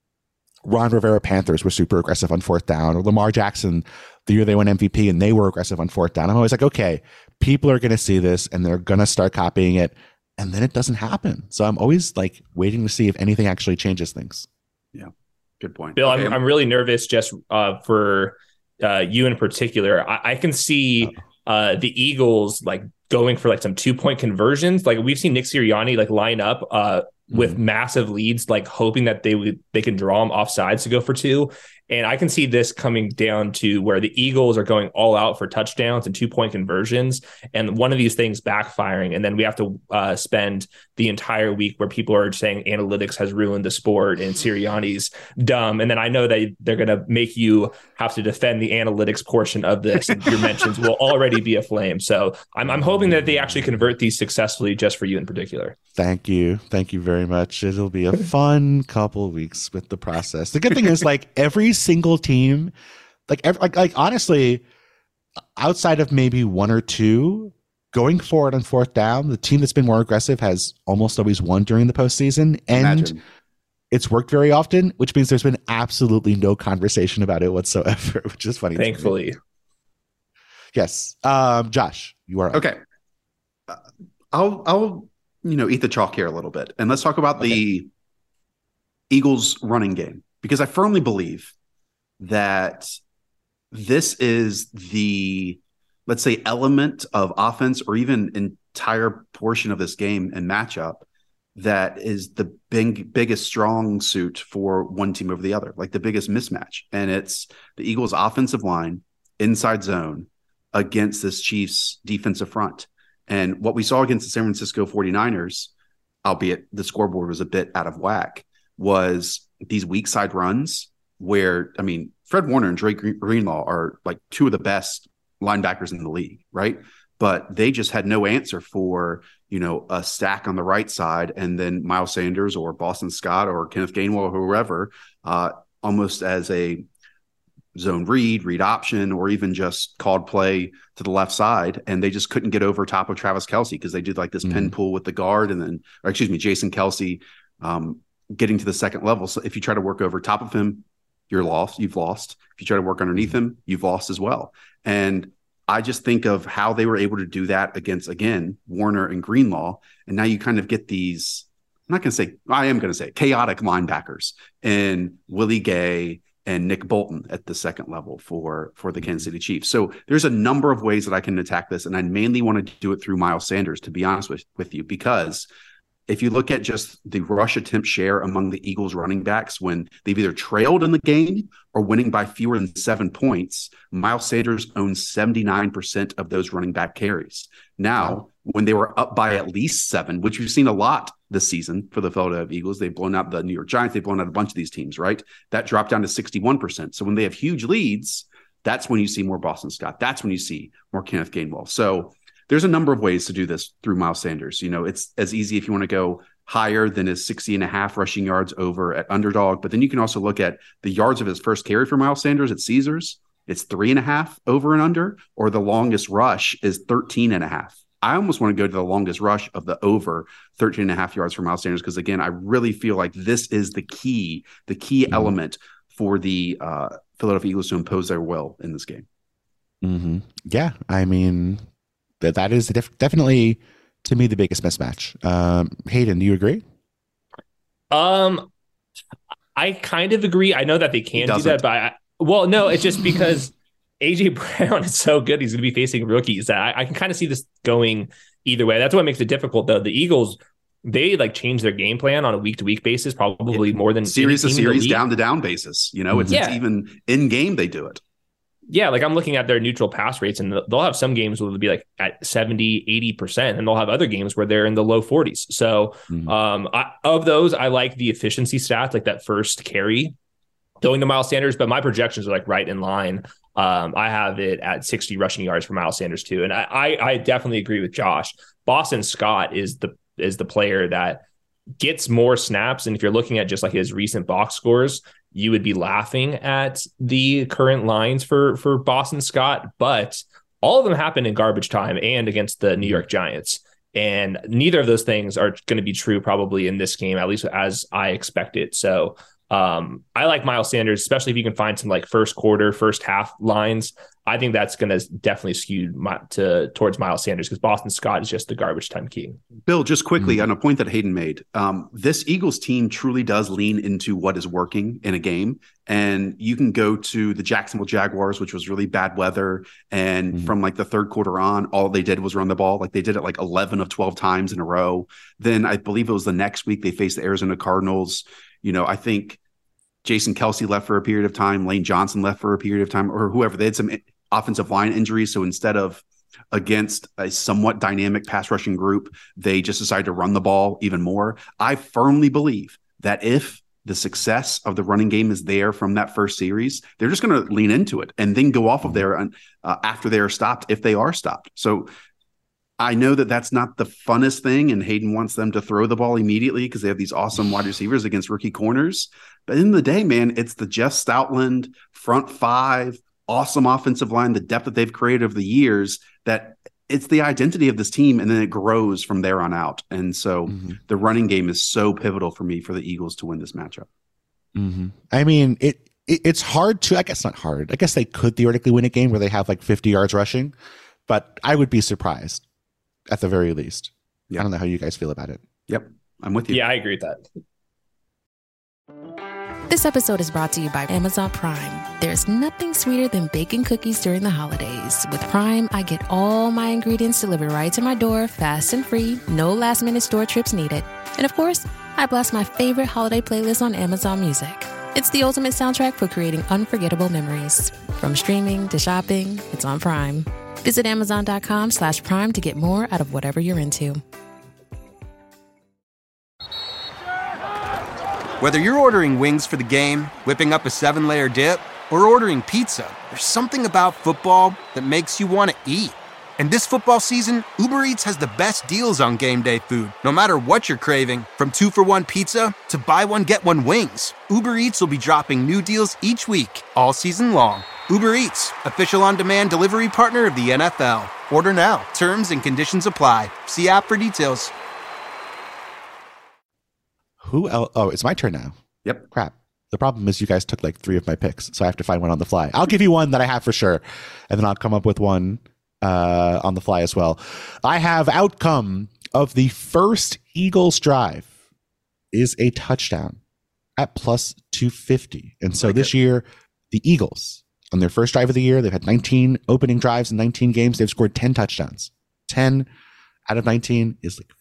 Ron Rivera Panthers were super aggressive on fourth down, or Lamar Jackson, the year they won MVP and they were aggressive on fourth down, I'm always like, okay, people are going to see this and they're going to start copying it. And then it doesn't happen. So I'm always like waiting to see if anything actually changes things. Yeah. Good point. Bill, okay. I'm really nervous just for you in particular. I can see the Eagles like going for like some 2-point conversions. Like we've seen Nick Sirianni like line up with massive leads, like hoping that they can draw them off sides to go for 2. And I can see this coming down to where the Eagles are going all out for touchdowns and 2-point conversions, and one of these things backfiring. And then we have to spend the entire week where people are saying analytics has ruined the sport and Sirianni's dumb. And then I know that they're going to make you have to defend the analytics portion of this. And your mentions will already be aflame. So I'm hoping that they actually convert these successfully, just for you in particular. Thank you. Thank you very much. It'll be a fun couple of weeks with the process. The good thing is, like, every single team, like honestly, outside of maybe 1 or 2, going forward on fourth down, the team that's been more aggressive has almost always won during the postseason. And it's worked very often, which means there's been absolutely no conversation about it whatsoever, which is funny. Thankfully. Yes. Josh, you are up. Okay. I'll eat the chalk here a little bit, and let's talk about the Eagles running game, because I firmly believe that this is the, let's say, element of offense or even entire portion of this game and matchup that is the biggest strong suit for one team over the other, like the biggest mismatch. And it's the Eagles offensive line inside zone against this Chiefs defensive front. And what we saw against the San Francisco 49ers, albeit the scoreboard was a bit out of whack, was these weak side runs where, I mean, Fred Warner and Dre Greenlaw are like 2 of the best linebackers in the league, right? But they just had no answer for, a stack on the right side, and then Miles Sanders or Boston Scott or Kenneth Gainwell or whoever, almost as a zone read option, or even just called play to the left side. And they just couldn't get over top of Travis Kelce, because they did like this pin pull with the guard, and then, Jason Kelce getting to the second level. So if you try to work over top of him, you've lost. If you try to work underneath him, you've lost as well. And I just think of how they were able to do that against, again, Warner and Greenlaw. And now you kind of get these, I am going to say chaotic linebackers and Willie Gay and Nick Bolton at the second level for the Kansas City Chiefs. So there's a number of ways that I can attack this. And I mainly want to do it through Miles Sanders, to be honest with you, because if you look at just the rush attempt share among the Eagles running backs when they've either trailed in the game or winning by fewer than 7 points, Miles Sanders owns 79% of those running back carries. Now, when they were up by at least 7, which we've seen a lot this season for the Philadelphia Eagles, they've blown out the New York Giants, they've blown out a bunch of these teams, right? That dropped down to 61%. So when they have huge leads, that's when you see more Boston Scott. That's when you see more Kenneth Gainwell. So there's a number of ways to do this through Miles Sanders. You know, it's as easy if you want to go higher than his 60.5 rushing yards over at Underdog. But then you can also look at the yards of his first carry for Miles Sanders at Caesars. It's 3.5 over and under, or the longest rush is 13.5. I almost want to go to the longest rush of the over 13.5 yards for Miles Sanders. Because again, I really feel like this is the key element for the Philadelphia Eagles to impose their will in this game. Mm-hmm. Yeah. I mean, that is definitely, to me, the biggest mismatch. Hayden, do you agree? I kind of agree. I know that they can do that, but no, it's just because AJ Brown is so good. He's going to be facing rookies that I can kind of see this going either way. That's what makes it difficult, though. The Eagles, they change their game plan on a week-to-week basis, probably more than series to series, down-to-down basis. You know, it's even in game they do it. Yeah, I'm looking at their neutral pass rates, and they'll have some games where they'll be at 70, 80%, and they'll have other games where they're in the low 40s. So of those, I like the efficiency stats, like that first carry going to Miles Sanders, but my projections are right in line. I have it at 60 rushing yards for Miles Sanders too. And I definitely agree with Josh. Boston Scott is the player that gets more snaps. And if you're looking at just his recent box scores, you would be laughing at the current lines for Boston Scott, but all of them happened in garbage time and against the New York Giants. And neither of those things are going to be true probably in this game, at least as I expect it. So I like Miles Sanders, especially if you can find some first quarter, first half lines. I think that's going to definitely skew towards Miles Sanders because Boston Scott is just the garbage time king. Bill, just quickly on a point that Hayden made, this Eagles team truly does lean into what is working in a game. And you can go to the Jacksonville Jaguars, which was really bad weather. And from the third quarter on, all they did was run the ball. They did it 11 of 12 times in a row. Then I believe it was the next week they faced the Arizona Cardinals. You know, I think Jason Kelce left for a period of time. Lane Johnson left for a period of time, or whoever. They had some offensive line injuries. So instead of against a somewhat dynamic pass rushing group, they just decided to run the ball even more. I firmly believe that if the success of the running game is there from that first series, they're just going to lean into it and then go off of there after they are stopped, if they are stopped. So I know that that's not the funnest thing, and Hayden wants them to throw the ball immediately because they have these awesome wide receivers against rookie corners. But in the end of the day, man, it's the Jeff Stoutland front five, awesome offensive line, the depth that they've created over the years, that it's the identity of this team, and then it grows from there on out. And so the running game is so pivotal for me for the Eagles to win this matchup. I mean, it's hard to, I guess not hard. I guess they could theoretically win a game where they have 50 yards rushing, but I would be surprised at the very least. I don't know how you guys feel about it. Yep. I'm with you. Yeah, I agree with that. This episode is brought to you by Amazon Prime. There's nothing sweeter than baking cookies during the holidays. With Prime, I get all my ingredients delivered right to my door, fast and free, no last-minute store trips needed. And of course, I blast my favorite holiday playlist on Amazon Music. It's the ultimate soundtrack for creating unforgettable memories. From streaming to shopping, it's on Prime. Visit Amazon.com/Prime to get more out of whatever you're into. Whether you're ordering wings for the game, whipping up a 7-layer dip, or ordering pizza, there's something about football that makes you want to eat. And this football season, Uber Eats has the best deals on game day food. No matter what you're craving, from 2-for-1 pizza to buy one, get one wings, Uber Eats will be dropping new deals each week, all season long. Uber Eats, official on-demand delivery partner of the NFL. Order now. Terms and conditions apply. See app for details. Who else? Oh, it's my turn now. Yep. Crap. The problem is you guys took 3 of my picks, so I have to find one on the fly. I'll give you one that I have for sure, and then I'll come up with one on the fly as well. I have outcome of the first Eagles drive is a touchdown at plus 250. And so this year, the Eagles, on their first drive of the year, they've had 19 opening drives in 19 games. They've scored 10 touchdowns. 10 out of 19 is like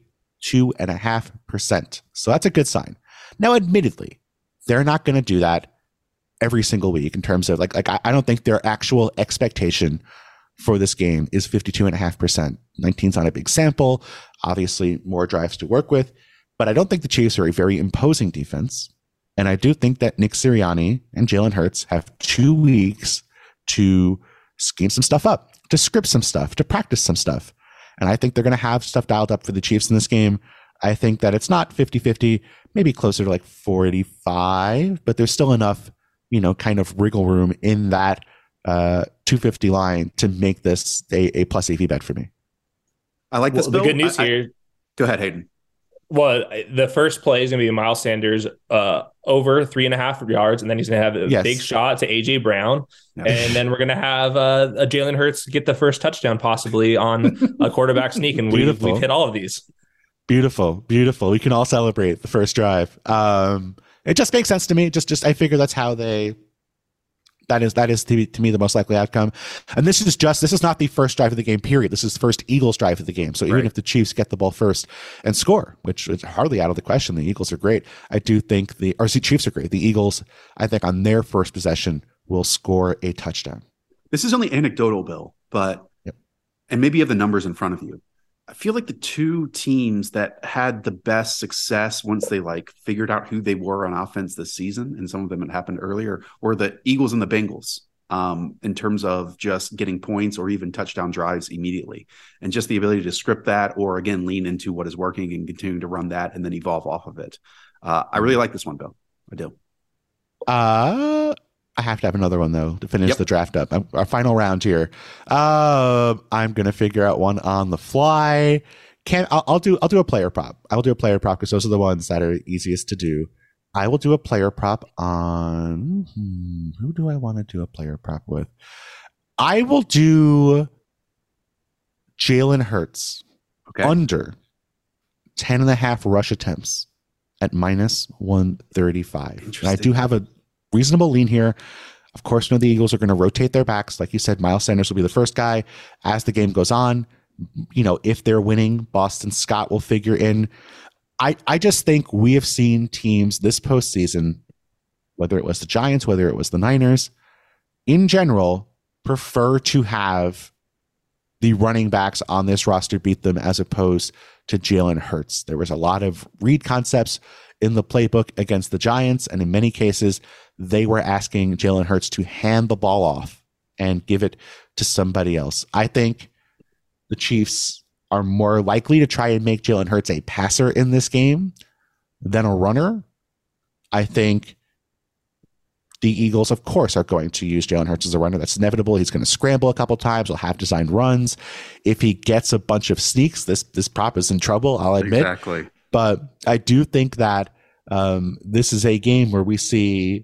52.5%. So that's a good sign. Now, admittedly, they're not going to do that every single week in terms of like I don't think their actual expectation for this game is 52.5%. 19 is not a big sample. Obviously, more drives to work with. But I don't think the Chiefs are a very imposing defense. And I do think that Nick Sirianni and Jalen Hurts have 2 weeks to scheme some stuff up, to script some stuff, to practice some stuff. And I think they're going to have stuff dialed up for the Chiefs in this game. I think that it's not 50-50, maybe closer to like 45, but there's still enough, kind of wriggle room in that 250 line to make this a plus AV bet for me. I like this. The good news here. Go ahead, Hayden. Well, the first play is going to be Miles Sanders over 3.5 yards, and then he's going to have a big shot to A.J. Brown. Yeah. And then we're going to have a Jalen Hurts get the first touchdown possibly on a quarterback sneak, and we've hit all of these. Beautiful. We can all celebrate the first drive. It just makes sense to me. Just I figure that's how they... That is to me the most likely outcome. And this is not the first drive of the game, period. This is the first Eagles drive of the game. So even if the Chiefs get the ball first and score, which is hardly out of the question, the Eagles are great. I do think the Chiefs are great. The Eagles, I think on their first possession will score a touchdown. This is only anecdotal, Bill, but and maybe you have the numbers in front of you. I feel like the two teams that had the best success once they figured out who they were on offense this season, and some of them had happened earlier, were the Eagles and the Bengals in terms of just getting points or even touchdown drives immediately. And just the ability to script that or, again, lean into what is working and continue to run that and then evolve off of it. I really like this one, Bill. I do. I have to have another one, though, to finish the draft up. Our final round here. I'm going to figure out one on the fly. I'll do a player prop. I will do a player prop because those are the ones that are easiest to do. I will do a player prop on... who do I want to do a player prop with? I will do Jalen Hurts under 10.5 rush attempts at minus 135. And I do have a reasonable lean here. Of course, the Eagles are going to rotate their backs. Like you said, Miles Sanders will be the first guy as the game goes on. If they're winning, Boston Scott will figure in. I just think we have seen teams this postseason, whether it was the Giants, whether it was the Niners, in general, prefer to have the running backs on this roster beat them as opposed to Jalen Hurts. There was a lot of read concepts in the playbook against the Giants, and in many cases, they were asking Jalen Hurts to hand the ball off and give it to somebody else. I think the Chiefs are more likely to try and make Jalen Hurts a passer in this game than a runner. I think the Eagles, of course, are going to use Jalen Hurts as a runner. That's inevitable. He's going to scramble a couple times. He'll have designed runs. If he gets a bunch of sneaks, this prop is in trouble, I'll admit. Exactly. But I do think that this is a game where we see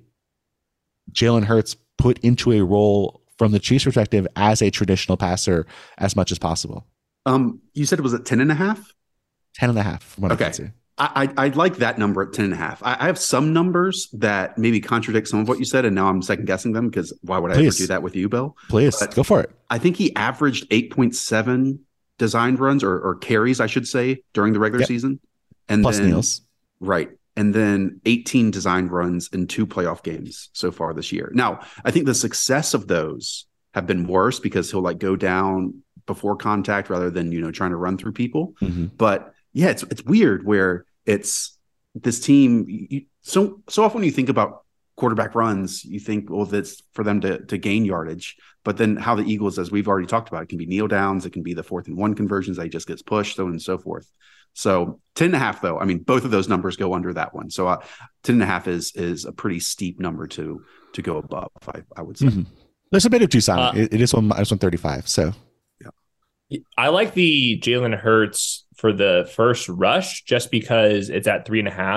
Jalen Hurts put into a role from the Chiefs' perspective as a traditional passer as much as possible. You said it was at 10.5? 10.5 from what I can see. I like that number at 10.5. I have some numbers that maybe contradict some of what you said, and now I'm second guessing them because why would I ever do that with you, Bill? Please, go for it. I think he averaged 8.7 designed runs or carries, I should say, during the regular season. And plus then, Niels. Right. And then 18 designed runs in 2 playoff games so far this year. Now, I think the success of those have been worse because he'll go down before contact rather than, trying to run through people. Mm-hmm. But yeah, it's weird where it's this team. So often when you think about quarterback runs, you think, well, that's for them to gain yardage. But then how the Eagles, as we've already talked about, it can be kneel downs. It can be the 4th and 1 conversions that he just gets pushed, so on and so forth. So 10.5, though, I mean, both of those numbers go under that one. So 10.5 is a pretty steep number to go above, I would say. Mm-hmm. There's a bit of juice on it. It is minus 135. So yeah, I like the Jalen Hurts for the first rush just because it's at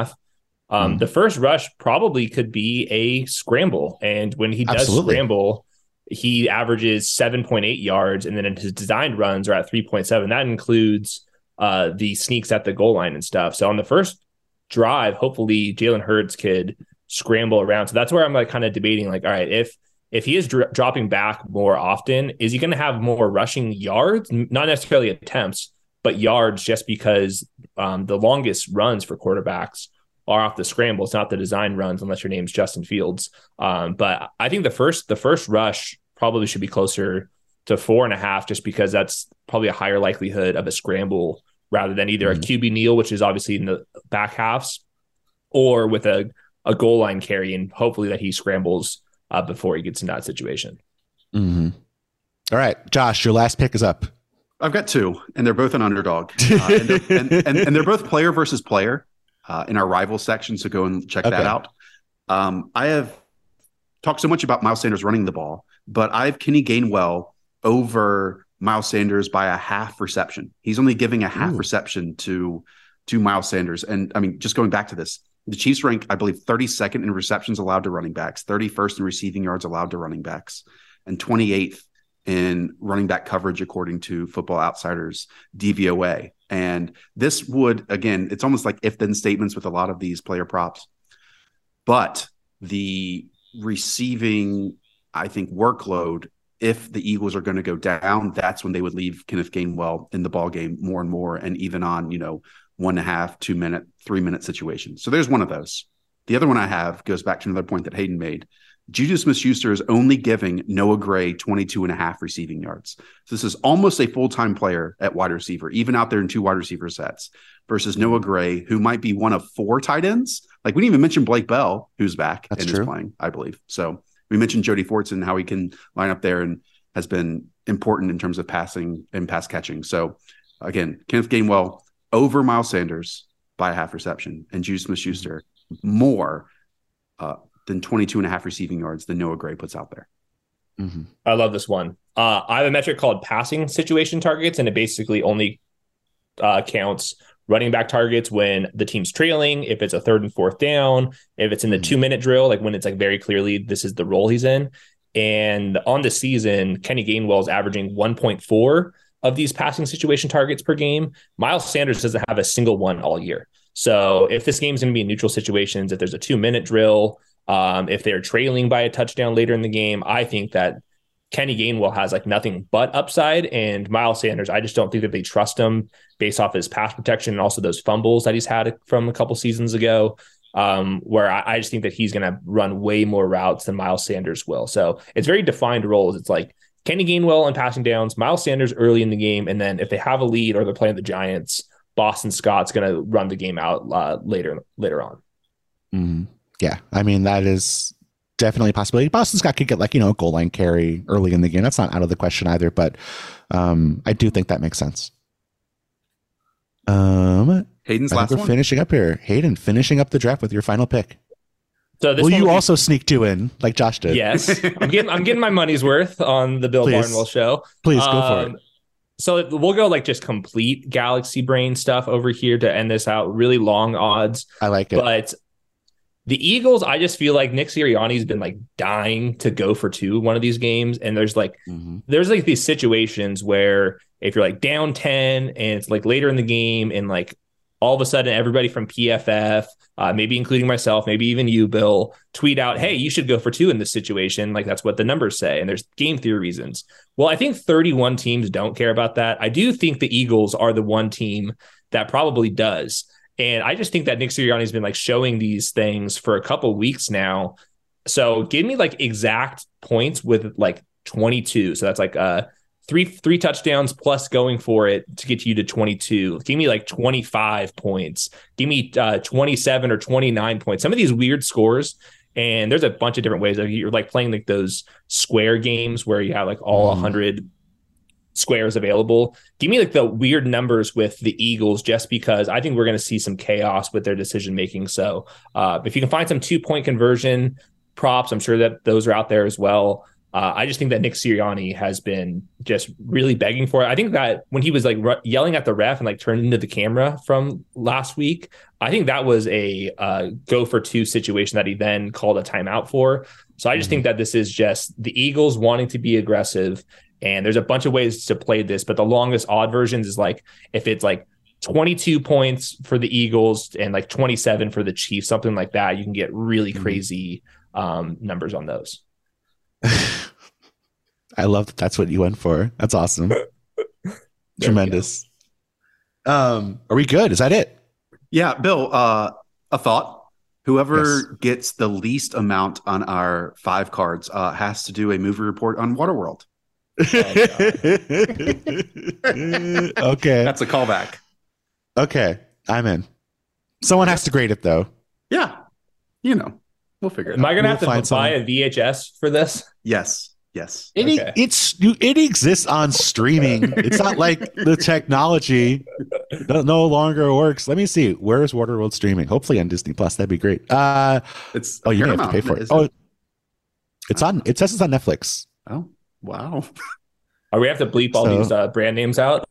3.5. The first rush probably could be a scramble. And when he does scramble, he averages 7.8 yards, and then his designed runs are at 3.7. That includes the sneaks at the goal line and stuff. So on the first drive, hopefully Jalen Hurts could scramble around. So that's where I'm like kind of debating, like, all right, if he is dropping back more often, is he going to have more rushing yards? Not necessarily attempts, but yards, just because the longest runs for quarterbacks are off the scramble. It's not the design runs unless your name's Justin Fields. But I think the first rush probably should be closer to 4.5, just because that's probably a higher likelihood of a scramble rather than either a QB kneel, which is obviously in the back halves, or with a goal line carry, and hopefully that he scrambles before he gets in that situation. All right, Josh, your last pick is up. I've got two, and they're both an underdog. And they're both player versus player in our rival section, so go and check that out. I have talked so much about Miles Sanders running the ball, but I have Kenny Gainwell over Miles Sanders by a half reception. He's only giving a half reception to Miles Sanders. And I mean, just going back to this, the Chiefs rank, I believe, 32nd in receptions allowed to running backs, 31st in receiving yards allowed to running backs, and 28th in running back coverage, according to Football Outsiders DVOA. And this would, again, it's almost like if-then statements with a lot of these player props. But the receiving, I think, workload, if the Eagles are going to go down, that's when they would leave Kenneth Gainwell in the ball game more and more, and even on, 1.5, 2 minute, 3 minute situations. So there's one of those. The other one I have goes back to another point that Hayden made. Juju Smith-Schuster is only giving Noah Gray 22.5 receiving yards. So this is almost a full-time player at wide receiver, even out there in 2 wide receiver sets, versus Noah Gray, who might be one of 4 tight ends. Like, we didn't even mention Blake Bell, who's back and is playing, I believe. So we mentioned Jody Fortson, how he can line up there and has been important in terms of passing and pass catching. So again, Kenneth Gainwell over Miles Sanders by a half reception, and Juju Smith-Schuster more than 22.5 receiving yards than Noah Gray puts out there. I love this one. I have a metric called passing situation targets, and it basically only counts running back targets when the team's trailing, if it's a 3rd and 4th down, if it's in the 2-minute drill, like when it's like very clearly this is the role he's in. And on the season, Kenny Gainwell is averaging 1.4 of these passing situation targets per game. Miles Sanders doesn't have a single one all year. So if this game's going to be in neutral situations, if there's a 2-minute drill, if they're trailing by a touchdown later in the game, I think that Kenny Gainwell has like nothing but upside, and Miles Sanders, I just don't think that they trust him based off his pass protection and also those fumbles that he's had from a couple seasons ago, where I just think that he's going to run way more routes than Miles Sanders will. So it's very defined roles. It's like Kenny Gainwell on passing downs, Miles Sanders early in the game, and then if they have a lead or they're playing the Giants, Boston Scott's going to run the game out later on. Yeah, I mean, that is definitely a possibility. Boston Scott could get like, a goal line carry early in the game. That's not out of the question either, but I do think that makes sense. Hayden's last one. Finishing up here. Hayden, finishing up the draft with your final pick. So this will you also sneak 2 in like Josh did? Yes. I'm getting my money's worth on the Bill Barnwell show. Please go for it. So we'll go like just complete galaxy brain stuff over here to end this out. Really long odds. I like it. But the Eagles, I just feel like Nick Sirianni's been like dying to go for 2 one of these games. And there's like these situations where if you're like down 10 and it's like later in the game and like all of a sudden everybody from PFF, maybe including myself, maybe even you, Bill, tweet out, hey, you should go for 2 in this situation. Like that's what the numbers say. And there's game theory reasons. Well, I think 31 teams don't care about that. I do think the Eagles are the one team that probably does. And I just think that Nick Sirianni's been like showing these things for a couple weeks now. So give me like exact points with like 22. So that's like three touchdowns plus going for it to get you to 22. Give me like 25 points. Give me 27 or 29 points. Some of these weird scores. And there's a bunch of different ways. You're like playing like those square games where you have like all 100 squares available. Give me like the weird numbers with the Eagles, just because I think we're going to see some chaos with their decision making. So if you can find some 2-point conversion props, I'm sure that those are out there as well. I just think that Nick Sirianni has been just really begging for it. I think that when he was like yelling at the ref and like turned into the camera from last week, I think that was a go for two situation that he then called a timeout for. So I just think that this is just the Eagles wanting to be aggressive. And there's a bunch of ways to play this, but the longest odd versions is like if it's like 22 points for the Eagles and like 27 for the Chiefs, something like that, you can get really crazy numbers on those. I love that that's what you went for. That's awesome. Tremendous. Are we good? Is that it? Yeah, Bill, a thought. Whoever gets the least amount on our 5 cards has to do a movie report on Waterworld. Okay. That's a callback. Okay. I'm in. Someone has to grade it, though. Yeah. You know, we'll figure it Am out. I going to have to buy a VHS for this? Yes. It exists on streaming. It's not like the technology no longer works. Let me see. Where is Waterworld streaming? Hopefully on Disney Plus. That'd be great. It's you may have to pay for it. It's on. It says it's on Netflix. Oh, wow. We have to bleep all these brand names out?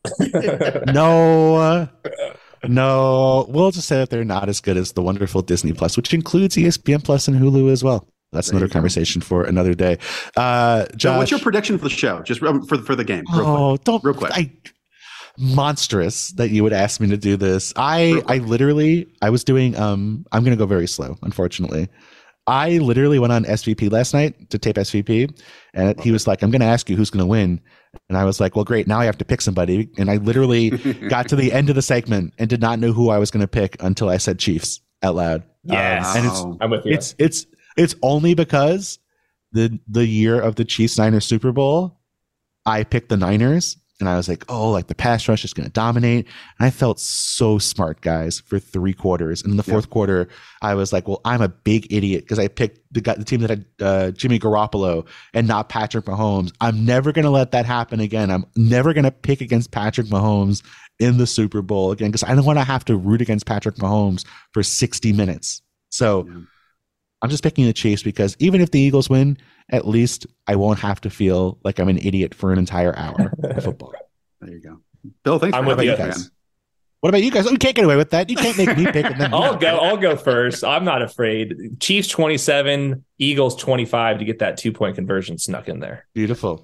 No, we'll just say that they're not as good as the wonderful Disney Plus, which includes ESPN Plus and Hulu as well. That's another conversation for another day. Josh, what's your prediction for the show? Just for the game. Real quick. Monstrous that you would ask me to do this. I was doing. I'm going to go very slow, unfortunately. I literally went on SVP last night to tape SVP, and he was like, "I'm going to ask you who's going to win." And I was like, well, great. Now I have to pick somebody. And I literally got to the end of the segment and did not know who I was going to pick until I said Chiefs out loud. Yes. And I'm with you. It's only because the year of the Chiefs-Niners Super Bowl, I picked the Niners. And I was like, oh, like the pass rush is going to dominate. And I felt so smart, guys, for 3 quarters. And in the fourth quarter, I was like, well, I'm a big idiot because I picked the team that had Jimmy Garoppolo and not Patrick Mahomes. I'm never going to let that happen again. I'm never going to pick against Patrick Mahomes in the Super Bowl again because I don't want to have to root against Patrick Mahomes for 60 minutes. So I'm just picking the Chiefs because even if the Eagles win, at least I won't have to feel like I'm an idiot for an entire hour of football. There you go. Bill, thanks I'm for with you guys. What about you guys? Oh, you can't get away with that. You can't make me pick. And then I'll go first. I'm not afraid. Chiefs 27, Eagles 25 to get that 2-point conversion snuck in there. Beautiful.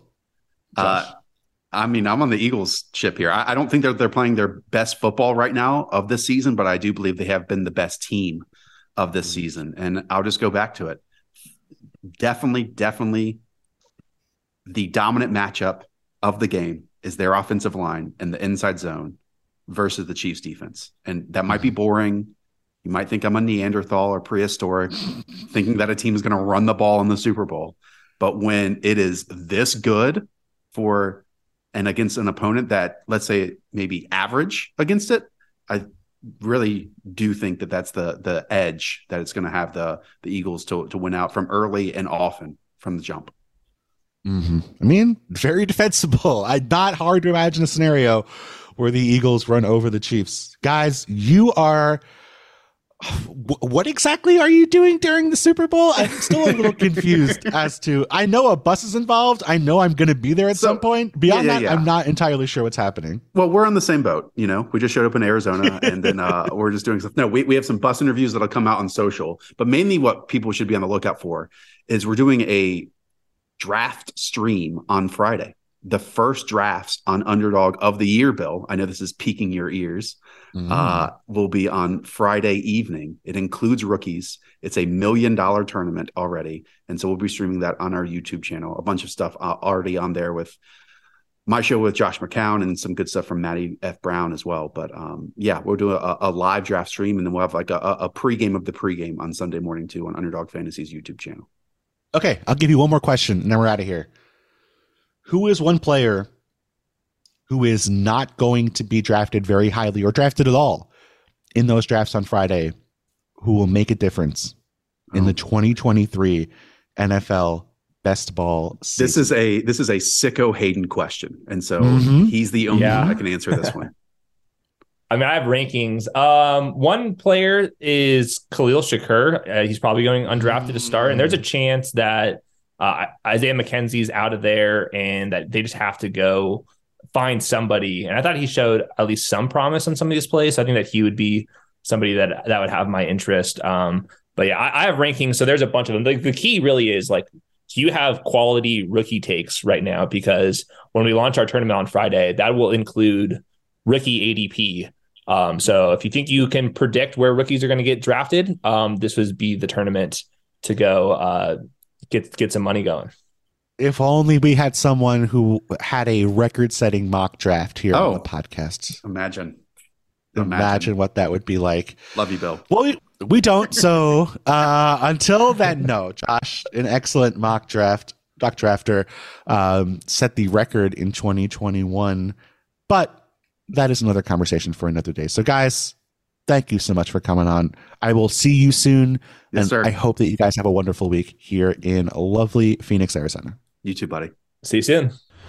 I mean, I'm on the Eagles ship here. I don't think they're playing their best football right now of this season, but I do believe they have been the best team of this season. And I'll just go back to it. Definitely the dominant matchup of the game is their offensive line and the inside zone versus the Chiefs defense. And that might be boring. You might think I'm a Neanderthal or prehistoric, thinking that a team is going to run the ball in the Super Bowl. But when it is this good and against an opponent that, let's say, maybe average against it, I really do think that that's the edge that it's going to have the Eagles to win out from early and often from the jump. Mm-hmm. I mean, very defensible. Not hard to imagine a scenario where the Eagles run over the Chiefs. Guys, you are... What exactly are you doing during the Super Bowl? I'm still a little confused as to... I know a bus is involved. I know I'm going to be there at some point. Beyond that, I'm not entirely sure what's happening. Well, we're on the same boat. You know, we just showed up in Arizona and then we're just doing stuff. No, we have some bus interviews that'll come out on social. But mainly what people should be on the lookout for is we're doing a draft stream on Friday. The first drafts on Underdog of the year, Bill. I know this is piquing your ears. Will be on Friday evening. It includes rookies. It's $1 million tournament already. And so we'll be streaming that on our YouTube channel. A bunch of stuff already on there with my show with Josh McCown and some good stuff from Matty F. Brown as well. But we'll do a live draft stream and then we'll have like a pregame of the pregame on Sunday morning too on Underdog Fantasy's YouTube channel. Okay, I'll give you one more question and then we're out of here. Who is one player who is not going to be drafted very highly or drafted at all in those drafts on Friday who will make a difference in the 2023 NFL best ball season? This is a sicko Hayden question. And so he's the only one that can answer this one. I mean, I have rankings. One player is Khalil Shakur. He's probably going undrafted to start. And there's a chance that Isaiah McKenzie's out of there, and that they just have to go find somebody. And I thought he showed at least some promise on some of these plays. So I think that he would be somebody that would have my interest. But yeah, I have rankings. So there's a bunch of them. The key really is like, do you have quality rookie takes right now? Because when we launch our tournament on Friday, that will include rookie ADP. So if you think you can predict where rookies are going to get drafted, this would be the tournament to go get some money going. If only we had someone who had a record-setting mock draft here on the podcast. Imagine what that would be like. Love you, Bill. Well, we don't. So until then, no. Josh, an excellent mock drafter, set the record in 2021. But that is another conversation for another day. So, guys, thank you so much for coming on. I will see you soon. Yes, and sir. I hope that you guys have a wonderful week here in lovely Phoenix, Arizona. You too, buddy. See you soon.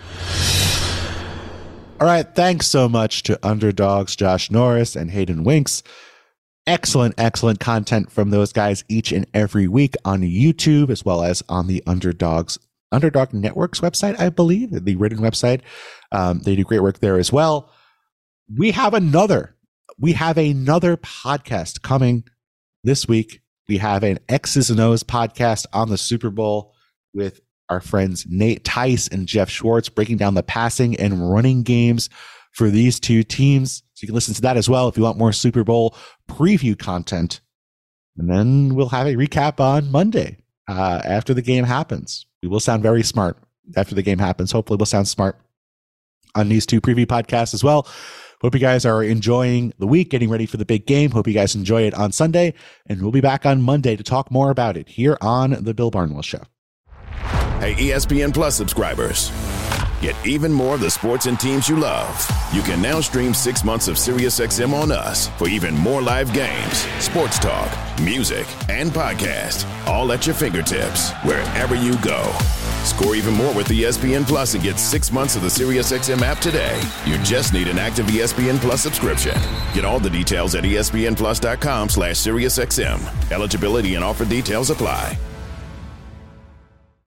All right. Thanks so much to Underdogs, Josh Norris and Hayden Winks. Excellent content from those guys each and every week on YouTube, as well as on the Underdog Network's website, I believe, the written website. They do great work there as well. We have another podcast coming this week. We have an X's and O's podcast on the Super Bowl with our friends Nate Tice and Jeff Schwartz, breaking down the passing and running games for these two teams. So you can listen to that as well if you want more Super Bowl preview content. And then we'll have a recap on Monday after the game happens. We will sound very smart after the game happens. Hopefully we'll sound smart on these two preview podcasts as well. Hope you guys are enjoying the week, getting ready for the big game. Hope you guys enjoy it on Sunday. And we'll be back on Monday to talk more about it here on The Bill Barnwell Show. Hey, ESPN Plus subscribers. Get even more of the sports and teams you love. You can now stream 6 months of SiriusXM on us for even more live games, sports talk, music, and podcast, all at your fingertips wherever you go. Score even more with ESPN Plus and get 6 months of the SiriusXM app today. You just need an active ESPN Plus subscription. Get all the details at espnplus.com/SiriusXM. Eligibility and offer details apply.